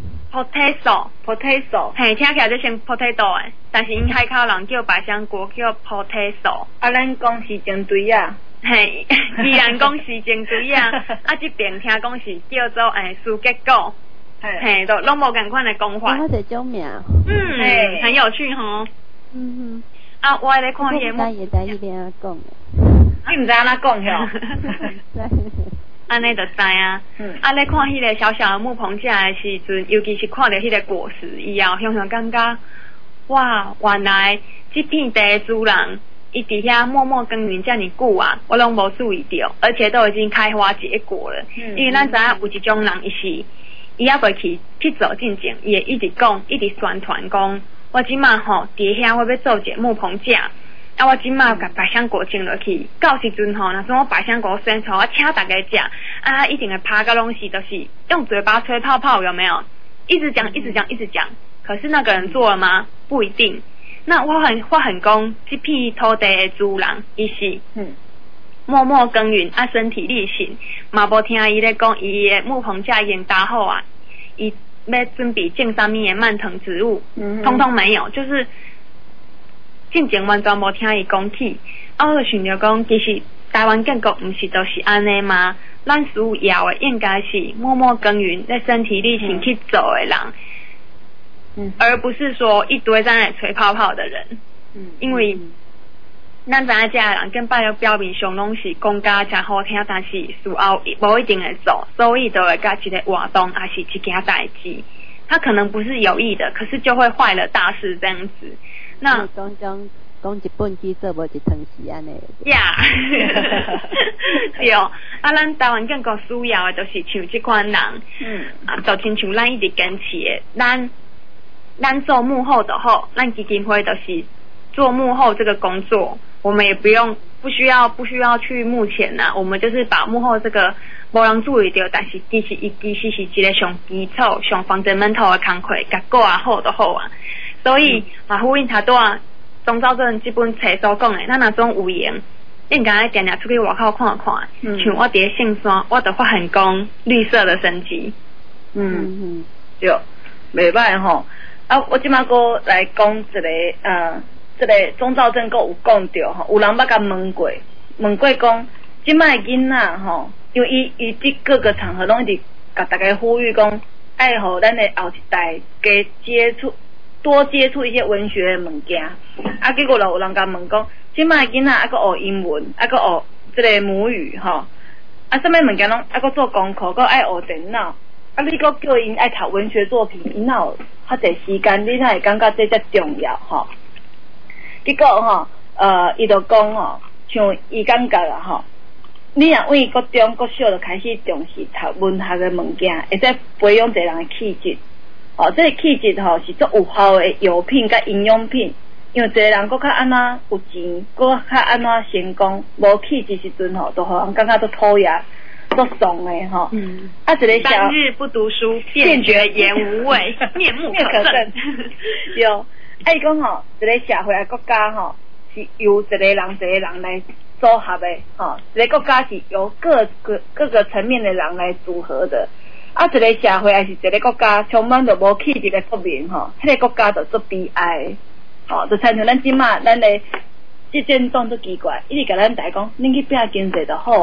嘿，听起来就像 potato 诶，但是因海口人叫百香果叫 potato， 啊，咱讲是正对啊， 嘿，既然讲是正对啊，啊，这边听讲是叫做树结果，嘿，都拢无共款的讲法， 我这种名， 很有趣吼，啊，我来看迄个木， 也在那边讲。 你唔知安怎讲哟？ 安尼就知啊。啊，咧看迄个小小的木棚架的时阵，尤其是看到迄个果实以后，常常感觉，哇，原来这片地的主人，伊伫遐默默耕耘这么久啊，我拢无注意到，而且都已经开花结果了。因为咱知影有一种人，伊还袂去做进前，伊会一直讲，一直宣传讲，我即马吼伫遐我要做一个木棚架。啊！我今嘛甲百香果种落去，到时阵吼，若说我百香果生出，我请大家食，啊，一定会拍到拢是，就是用嘴巴吹泡泡，有没有？一直讲。可是那个人做了吗？不一定。那我很讲，这片土地的主人，伊是默默耕耘，啊，身体力行，嘛无听伊咧讲，伊的木棚架已经搭好啊，伊要准备种啥物的蔓藤植物，通通没有，就是。进前完全无听伊讲起，我就想着讲，其实台湾建国毋是都是安尼吗？咱所要的应该是默默耕耘、在身体力行去做的人，而不是说一堆在那吹泡泡的人。因为咱知影这人跟摆了表面上拢是讲甲真好听，但是事后无一定会做，所以就会甲一个活动还是一件代志。他可能不是有意的，可是就会坏了大事这样子。那讲一本记做无一汤匙安尼。 呀，对哦，啊，咱台湾建国需要的就是像这款人，就亲像咱一直坚持的，咱做幕后的好，咱基金会就是做幕后这个工作，我们也不需要去幕前呐，我们就是把幕后这个无人注意到，但是其实是一个上基础、上fundamental的工课，甲过啊好就好啊。所以呼应他多钟兆政这本册所讲的，咱若种有闲，应该定定出去外口看看。像我伫圣山，我就发现讲绿色的生机。 对，袂歹吼。啊，我即马个来讲一个这个钟兆政有讲到吼，有人捌甲问过讲，即摆囡仔吼，因为伊伫各个场合拢一直甲大家呼吁讲，爱互咱的后一代加多接触一些文学的物件，啊，结果就有人甲问讲，即摆囡仔还佫学英文，还佫学这个母语吼，啊，啥物物件拢还佫做功课，佫爱学电脑，啊，你佫叫因爱读文学作品，因哪有较侪时间？你哪会感觉这才重要吼？结果吼，伊就讲吼，像伊感觉啦吼，你若为国中国小就开始重视读文学的物件，会使培养一个人的气质。这个气质吼是足有效的药品甲营养品，因为一个人佫较安怎有钱，佫较安怎成功，无气质时阵吼，就互人感觉足讨厌、足怂的吼。啊，一个三日不读书，便觉言无味，面目可憎。 对，伊讲吼，一个社会的国家吼，是由一个人来组合的吼，一个国家是由各个层面的人来组合的。啊，一个社会还是一个国家充满着无气质的国民吼，迄个国家就足悲哀，吼，就亲像咱即马咱的执政党足奇怪，一直甲咱大讲，恁去拼经济就好啊，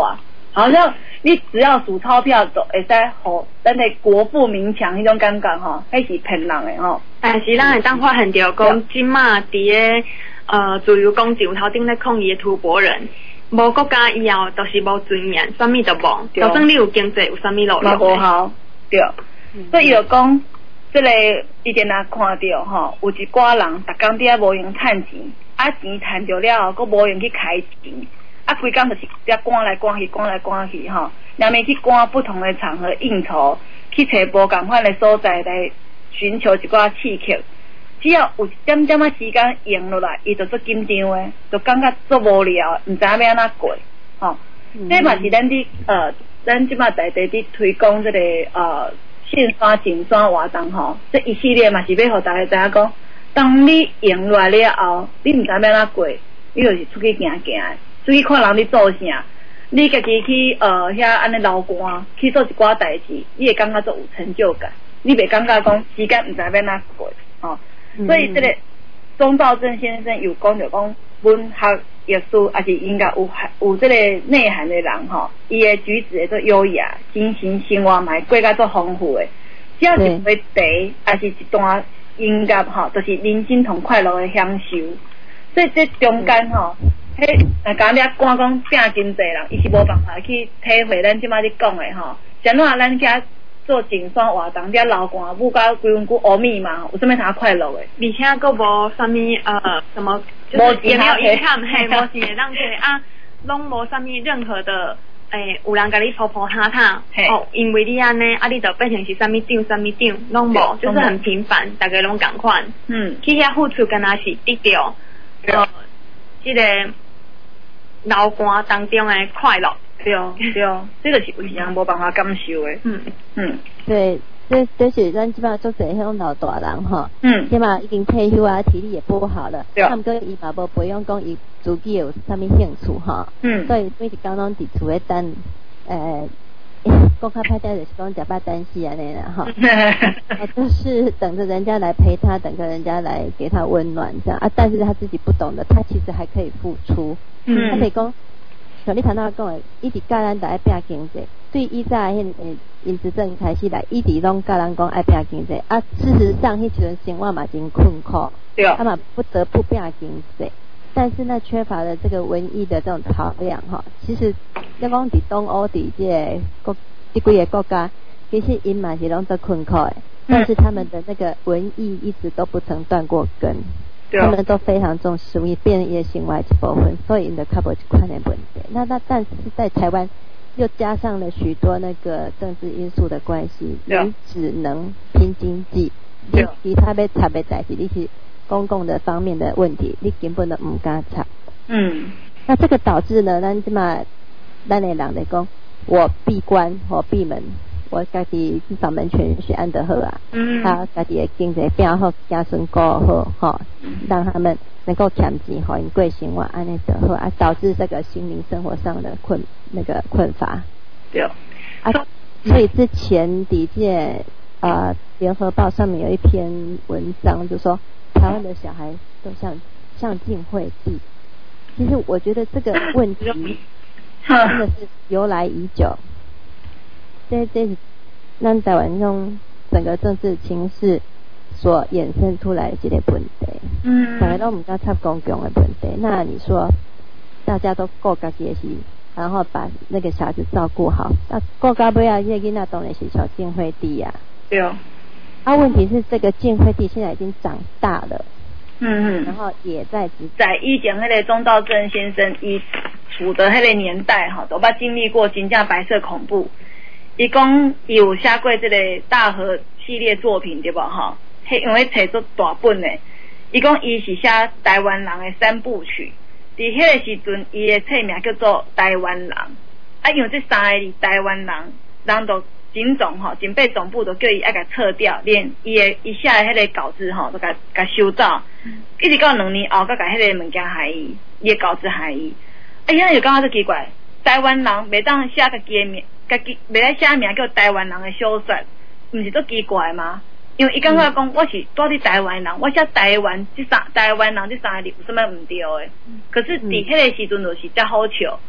好像你只要数钞票就会使互咱的国富民强迄种感觉吼，迄是骗人的吼。 但是咱会当发现着讲，即马伫个自由广场头顶咧抗议的土博人，无国家以后都是无尊严，啥物都无。就算你有经济，有啥物路用？ 无效，对。所以就讲，即个一定啊看到吼，有一寡人逐工伫遐无用趁钱，啊钱趁着了后，佫无用去开钱。啊，规工就是在赶来赶去，赶来赶去吼，然后去赶不同的场合应酬，去找无共款的所在来寻求一寡刺激。只要有一点点仔时间用落来，伊就做紧张的，就感觉做无聊，毋知影要安怎过，吼。这嘛是咱伫咱即马在地伫推广这个线刷、景刷活动吼，这一系列嘛是要互大家知影讲，当你用落来了后，你毋知要安怎过，你就是出去行行的。出去看人咧做啥，你家己去遐安尼流汗去做一寡代志，你会感觉做有成就感，你袂感觉讲时间毋知要怎过哦。所以这个钟兆政先生有讲就讲，文学艺术也是应该有这个内涵的人吼，伊的举止会做优雅，精神生活嘛过甲做丰富的。只要一杯茶，也是一段音乐吼，就是人生同快乐的享受。所以这中间吼。讲了赶讲拼真济人，伊是无办法去体会咱即摆咧讲诶吼。像咱遐做景刷活动，遐流汗，舞到规身躯乌米嘛，有啥物通快乐诶？ 而且佫无啥物什么，就是也没有遗憾，嘿，无是会当做啊，拢无啥物任何的有人甲你婆婆他哦，因为你安尼啊，你就变成是啥物长，拢无，就是很平凡，大家拢共款。去遐付出，敢若是得到即个。流汗当中的快乐， 对，这个是有时人无办法感受的。 对，这是咱即摆做侪迄种老大人吼，即嘛已经退休啊，体力也不好了，他们跟伊嘛无培养讲伊自己有啥物兴趣吼，所以每一工拢伫厝咧等，讲较歹听就是讲食饱等死安尼啦哈，就是等着人家来陪他，等着人家来给他温暖这样啊，但是他自己不懂得，他其实还可以付出。他可以讲，像你头仔讲诶，伊伫教咱着爱拼经济，对以早因执政开始来，一直拢教咱讲爱拼经济啊。事实上，迄时阵生活嘛真困苦，他嘛不得不拼经济。但是呢，缺乏了这个文艺的这种考量哈。其实，要讲伫东欧伫这几个国家，其实因嘛是拢做困苦诶，但是他们的那个文艺一直都不曾断过根。他们都非常重视文艺，变成伊的生活一部分，所以因就较无一款的问题。那但是在台湾又加上了许多那个政治因素的关系，你只能拼经济，你其他要插的代志，你是公共的方面的问题，你根本都唔敢插。那这个导致呢，咱的人来讲，我闭关，我闭门。我家己至少门全是安得好啊，他家己的经济变好，家孙顾好吼，让他们能够赚钱，好因过生活安尼就好啊，导致这个心灵生活上的困乏。 对啊， 所以之前底届联合报上面有一篇文章，就说台湾的小孩都像晋惠帝。其实我觉得这个问题真的是由来已久。这是咱台湾用整个政治情势所衍生出来的这个问题，大家都唔敢插公共的问题。那你说大家都顾家己的事，然后把那个小孩子照顾好，那顾到尾啊，这个囡仔当然是小晋惠帝啊。对哦。问题是这个晋惠帝现在已经长大了，然后也在以前那个钟兆政先生伊处的那个年代哈，都捌经历过真正白色恐怖。伊讲伊有写过这个大河系列作品对吧哈？因为册做大本的，伊讲伊是写台湾人的三部曲。伫迄个时阵，伊的册名叫做台湾人。因为这三个字台湾人都警总吼，警备总部都叫伊爱甲撤掉，连伊写的迄个稿子吼都甲收走。一直到2年后，甲迄个物件害伊，伊的稿子害伊。现在就感觉足奇怪，台湾人袂当写家己的名。袂来写名叫台湾人的小说，毋是足奇怪吗？因为伊感觉讲我是住伫台湾人，我写台湾人这三个字有啥物毋对的？可是伫迄个时阵就是遮好笑，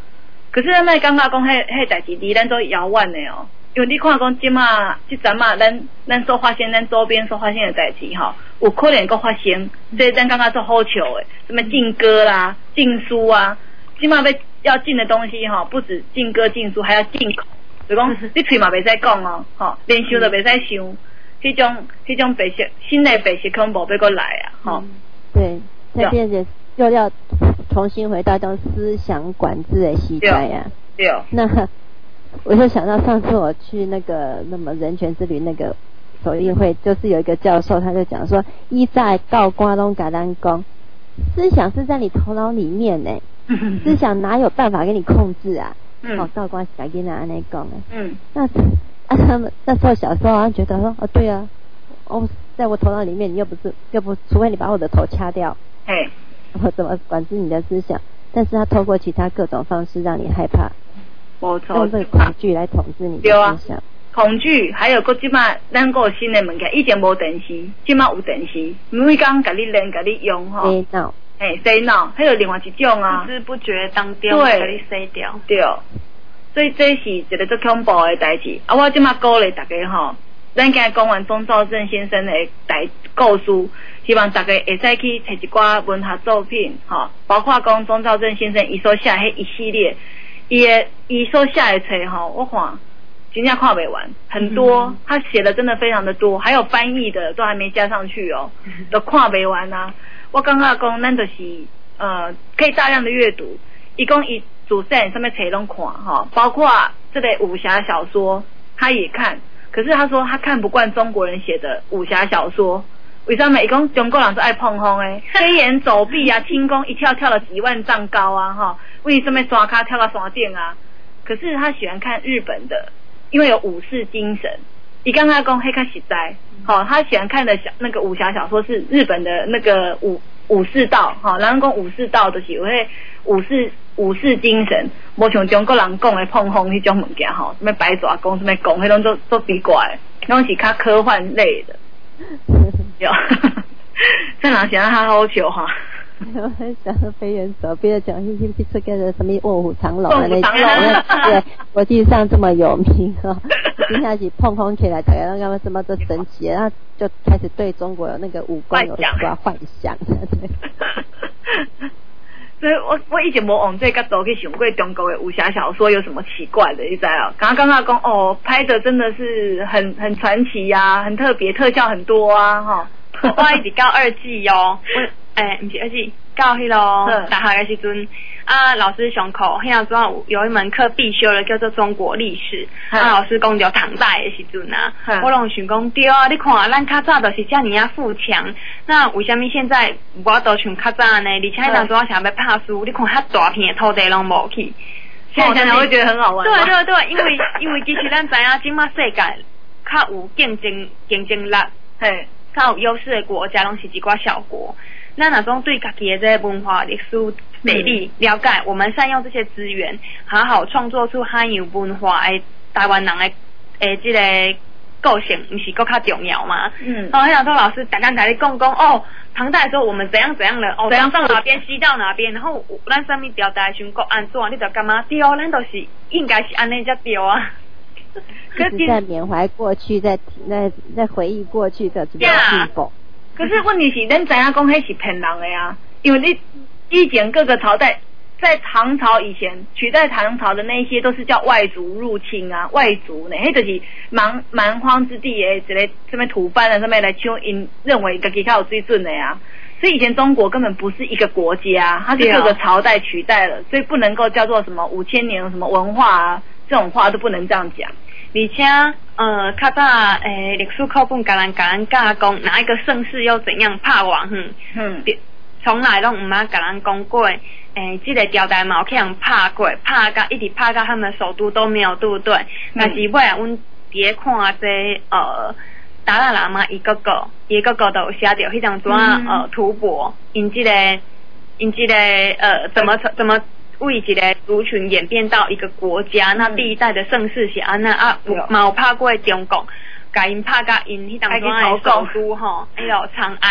可是咱卖感觉讲迄代志离咱都遥远的哦，因为你看讲即阵啊，咱所发现，咱周边所发现的代志吼，有可能佫发生，所以咱感觉做好笑的，什么禁歌啦、禁书啊，即马要禁的东西吼，不止禁歌禁书，还要禁口，就讲你嘴嘛袂使讲哦，吼，连想都袂使想，迄种白色新的白色恐怖要佫来啊，吼。 对，这变成又要重新回到一种思想管制的时代呀。 对。 那我就想到上次我去那么人权之旅那个首映会，就是有一个教授他就讲说，依在告瓜东嘎丹公，思想是在你头脑里面呢，思想哪有办法给你控制啊？告瓜是给那安尼讲的。他们那时候小时候好像觉得说，哦对啊，在我头脑里面，你又不，除非你把我的头掐掉，我怎么管制你的思想？但是他透过其他各种方式让你害怕，用这个恐惧来统治你的思想。 恐惧，还有即马咱有新的物件，以前无电视，即马有电视，每工甲你练，甲你用吼。 洗脑， 洗脑，还有另外一种啊， 不知不觉当中甲你洗掉。 对，所以这是一个最恐怖的代志。啊，我即马鼓励大家吼，咱今日讲完钟肇政先生的故事，希望大家会使去摕一寡文学作品，吼，包括讲钟肇政先生伊所写迄一系列，伊所写的册吼，我看真正看不完，很多，他写的真的非常的多，还有翻译的都还没加上去哦，都看不完啊。我感觉讲咱就是可以大量的阅读，伊讲伊主线上面册拢看哈，包括这类武侠小说他也看，可是他说他看不惯中国人写的武侠小说，为什么？伊讲中国人都爱碰风诶，飞檐走壁啊，轻功一跳跳了几万丈高啊哈，为什么山卡跳到山顶啊？可是他喜欢看日本的。因为有武士精神，伊刚刚讲黑较实在，他喜欢看的那个武侠小说是日本的那个武士道，人讲武士道就是有迄武士精神，无像中国人讲的碰风迄种物件什么百爪功，什么功，迄种都奇怪，拢是较科幻类的，有，这人想他好笑哈。 我很想说飞檐走壁的讲这个什么卧虎藏龙的那种，对，国际上这么有名哦，接下去碰碰起来，大家让他们什么都神奇，然后就开始对中国有那个武功有一个幻想，对。 所以我以前无往这个角度去想过中国的武侠小说有什么奇怪的，你知道？刚刚讲哦，拍的真的是很传奇啊，很特别，特效很多啊，哈。 我一直到2季哦，不是2季，到迄个大学的时阵啊，老师上课，迄样子有一门课必修的叫做中国历史，老师讲到唐代的时阵啊，我拢想讲对啊，你看咱较早就是这样啊富强，那为什么现在我都像较早呢？而且迄当时我想要拍书，你看遐大片的土地拢无去， 现在想想会觉得很好玩。 对，因为其实咱知影今麦世界较有竞争力，嘿。较有优势的国家拢是一寡小国，那哪种对家己的这些文化、历史、地理了解，我们善用这些资源，好好创作出汉语文化的台湾人的这个个性，不是更较重要吗？那想说老师刚刚在你讲哦，唐代的时候我们怎样了，哦，东到哪边西到哪边，然后咱什么朝代巡国安怎，你就干嘛对哦，咱都是应该是安尼才对啊。 就是在缅怀过去，在回忆过去的这个是否？ 可是问题是，咱知影讲迄是骗人的呀，因为你以前各个朝代，在唐朝以前取代唐朝的那些都是叫外族入侵啊，外族呢，迄就是蛮荒之地的一个什么土蕃啊，什么来抢因认为自己较有水准的呀。所以以前中国根本不是一个国家，它是各个朝代取代了，所以不能够叫做什么5000年什么文化啊。这种话都不能这样讲， 而且较早历史课本甲咱讲哪一个盛世又怎样拍完，从来拢唔捌甲咱讲过，这个朝代嘛有去人拍过，一直拍到他们首都都没有，对不对？但是尾阮伫咧看这达赖喇嘛伊哥哥都有写到迄张怎吐帛，因这个怎么。为一个族群演变到一个国家，那第一代的盛世是安那啊，有拍过中国，甲因拍甲因迄当中的首都吼，长安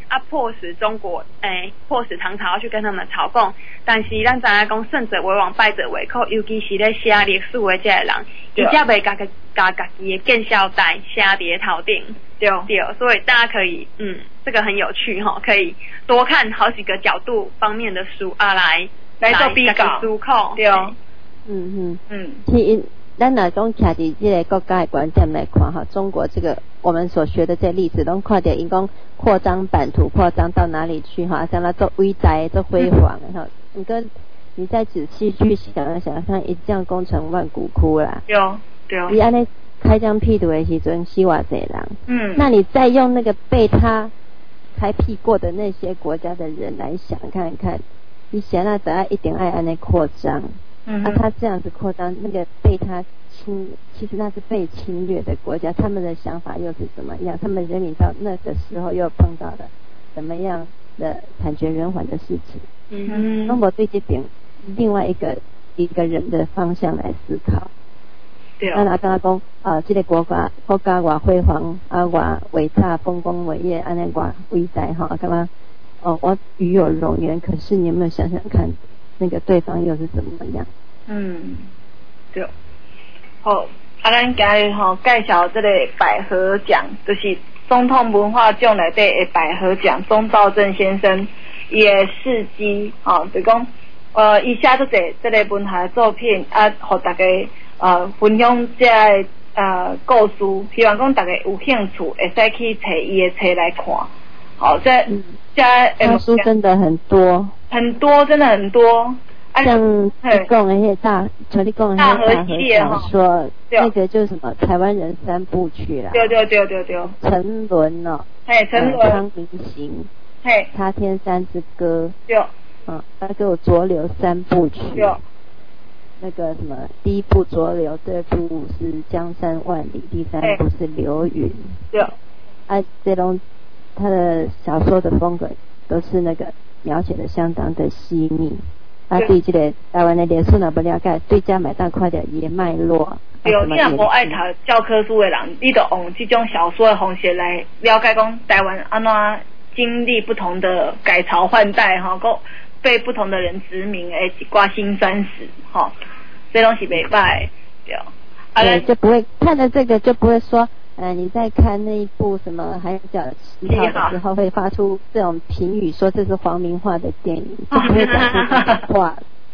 迫使中国迫使唐朝要去跟他们朝贡，但是咱知影讲胜者为王败者为寇，尤其是咧写历史的这个人，伊才袂家己的见笑带写伫头顶，对，所以大家可以这个很有趣哈，可以多看好几个角度方面的书啊，来做比较思考，对， 其实咱若讲徛伫这个国家的观点来看哈，中国这个我们所学的这历史，拢看到因讲扩张版图，扩张到哪里去哈，像那做伟大、做辉煌的哈。你跟你再仔细去想看，一将功成万骨枯啦。对。伊安尼开疆辟土的时阵，死偌济人。那你再用那个被他开辟过的那些国家的人来想看看，你想那怎样一定爱安尼扩张？他这样子扩张，那个被他其实那是被侵略的国家，他们的想法又是怎么样？他们人民到那个时候又碰到了怎么样的惨绝人寰的事情？中国对这点另外一个人的方向来思考。对啊。那刚刚讲这个国家偌辉煌偌伟大、丰功伟业，安尼偌伟大哈，刚刚我与有荣焉。可是你有没有想想看？那个对方又是怎么样？ 对。好，咱今日介绍这个百合奖，就是总统文化奖内底的百合奖，钟道正先生伊的事迹，就讲伊写出这个文学作品互大家分享这个故事，希望讲大家有兴趣会使去找伊的册来看。好， 他书真的很多， 真的很多。 像你讲的那些大河小说，那个就是什么台湾人三部曲啦。 对。 沉沦哦， 沉沦。 康明行，他天三之歌， 对。 那个浊流三部曲，对。那个什么，第一部浊流，第二部是江山万里，第三部是流云，对。这种他的小说的风格都是那个描写的相当的细腻。对这个台湾的历史若不了解，对家买当看到伊的脉络。对， 你若无爱读教科书的人，你就用这种小说的方式来了解讲台湾安怎经历不同的改朝换代哈，被不同的人殖民的一挂辛酸史哈，这东西袂歹， 对，就不会看了这个就不会说。你在看那一部什么海角七号的时候，会发出这种评语，说这是皇民化的电影，就不会讲出这种话。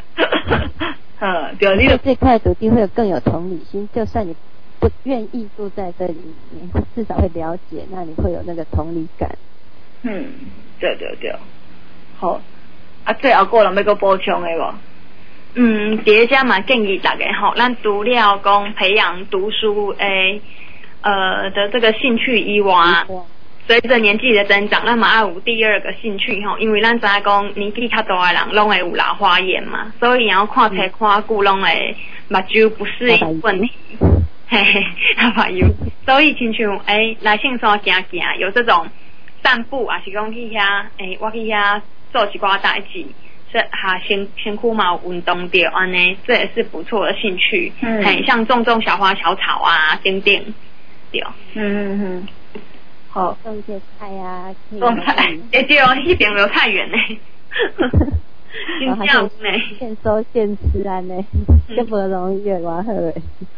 对这块土地会有更有同理心，就算你不愿意住在这里，你至少会了解，那你会有那个同理感。 对。好，最后个人要个补充的无？ 第一家嘛建议大家吼，咱除了讲培养读书的这个兴趣以外，随着年纪的增长，那么有第二个兴趣吼，因为咱知影讲年纪较大的人拢会有老花眼嘛，所以然后看册看久拢会目睭不适应问题，所以亲像来信山行行，有这种散步啊，是讲去遐我去遐做一寡代志。身躯嘛运动掉安尼，这也是不错的兴趣。像种小花小草啊，等等。 好，种些菜啊， 种菜，对，那边没有太远呢。真正呢， 现收现吃安呢，这不容易偌好诶。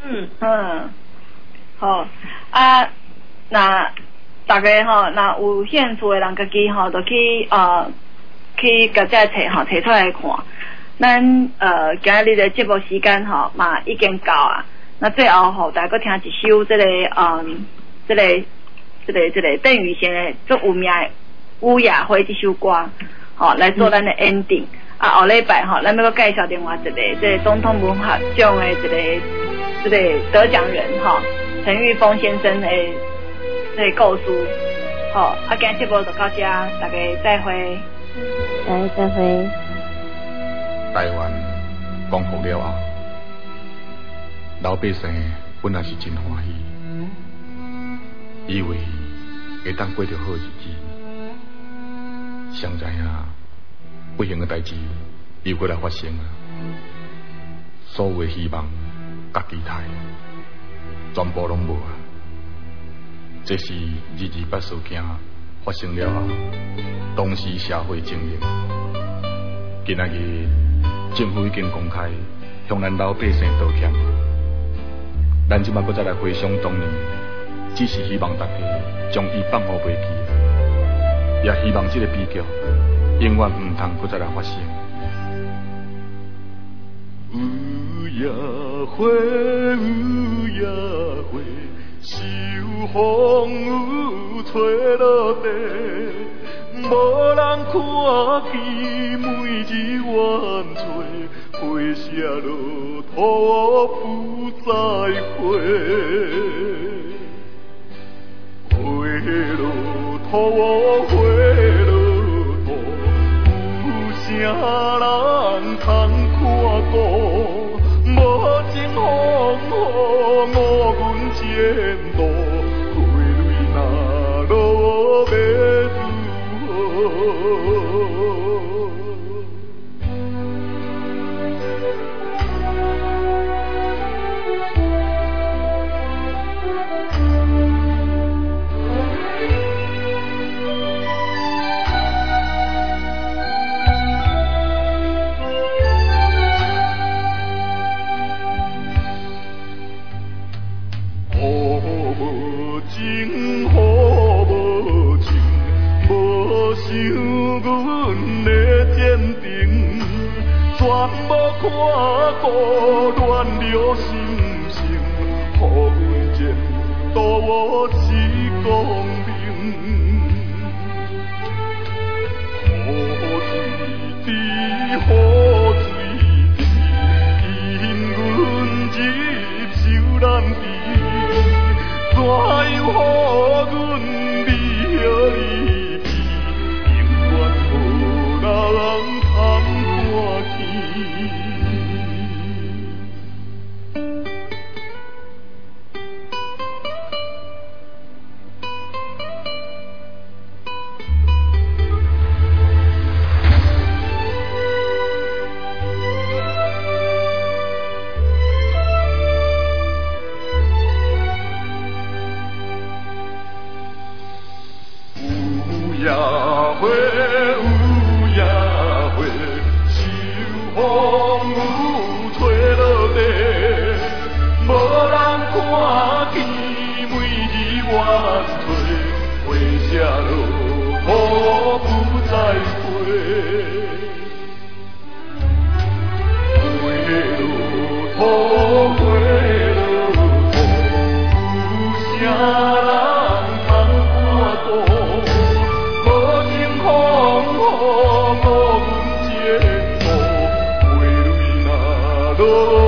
好那大家那有兴趣的人，家己就去甲这册摕出来看。咱今日的节目时间嘛已经到啊。那最后大家搁听一首这个邓雨贤的最有名的《乌雅辉》这首歌，来做咱的 ending。后礼拜咱要搁介绍另外一个这个总统文学奖的这个得奖人陈玉峰先生的这个故事。今日节目就到这，大家再会。 再会。 台湾光复了后，老百姓本来是真欢喜，以为会当过着好日子。谁知影不幸的代志又过来发生啊！所有的希望甲期待，全部拢无啊！这是二二八事件发生了后，当时社会情形，今仔日政府已经公开向咱老百姓道歉。咱即摆搁再来回想当年，只是希望大家将伊放乎袂记，也希望这个悲剧永远唔通搁再来发生。 有夜花，有夜花，秋风有吹落地，无人看见每日怨吹，花谢落土不再花，花落土，花落土，有啥人通看顾？无情风雨我阮前途，花蕊若落要如何？全无看顾乱了心性，予阮前途是光明。雨水滴，雨水滴，引阮入受难池，怎样予阮离合离去？永远无人通看见。有夜花，有夜花，秋风有吹落地，无人看见每日怨吹，花谢落土不再花，花落土，花落土，有啥人通看顾？无情风雨我阮前途，花蕊若落。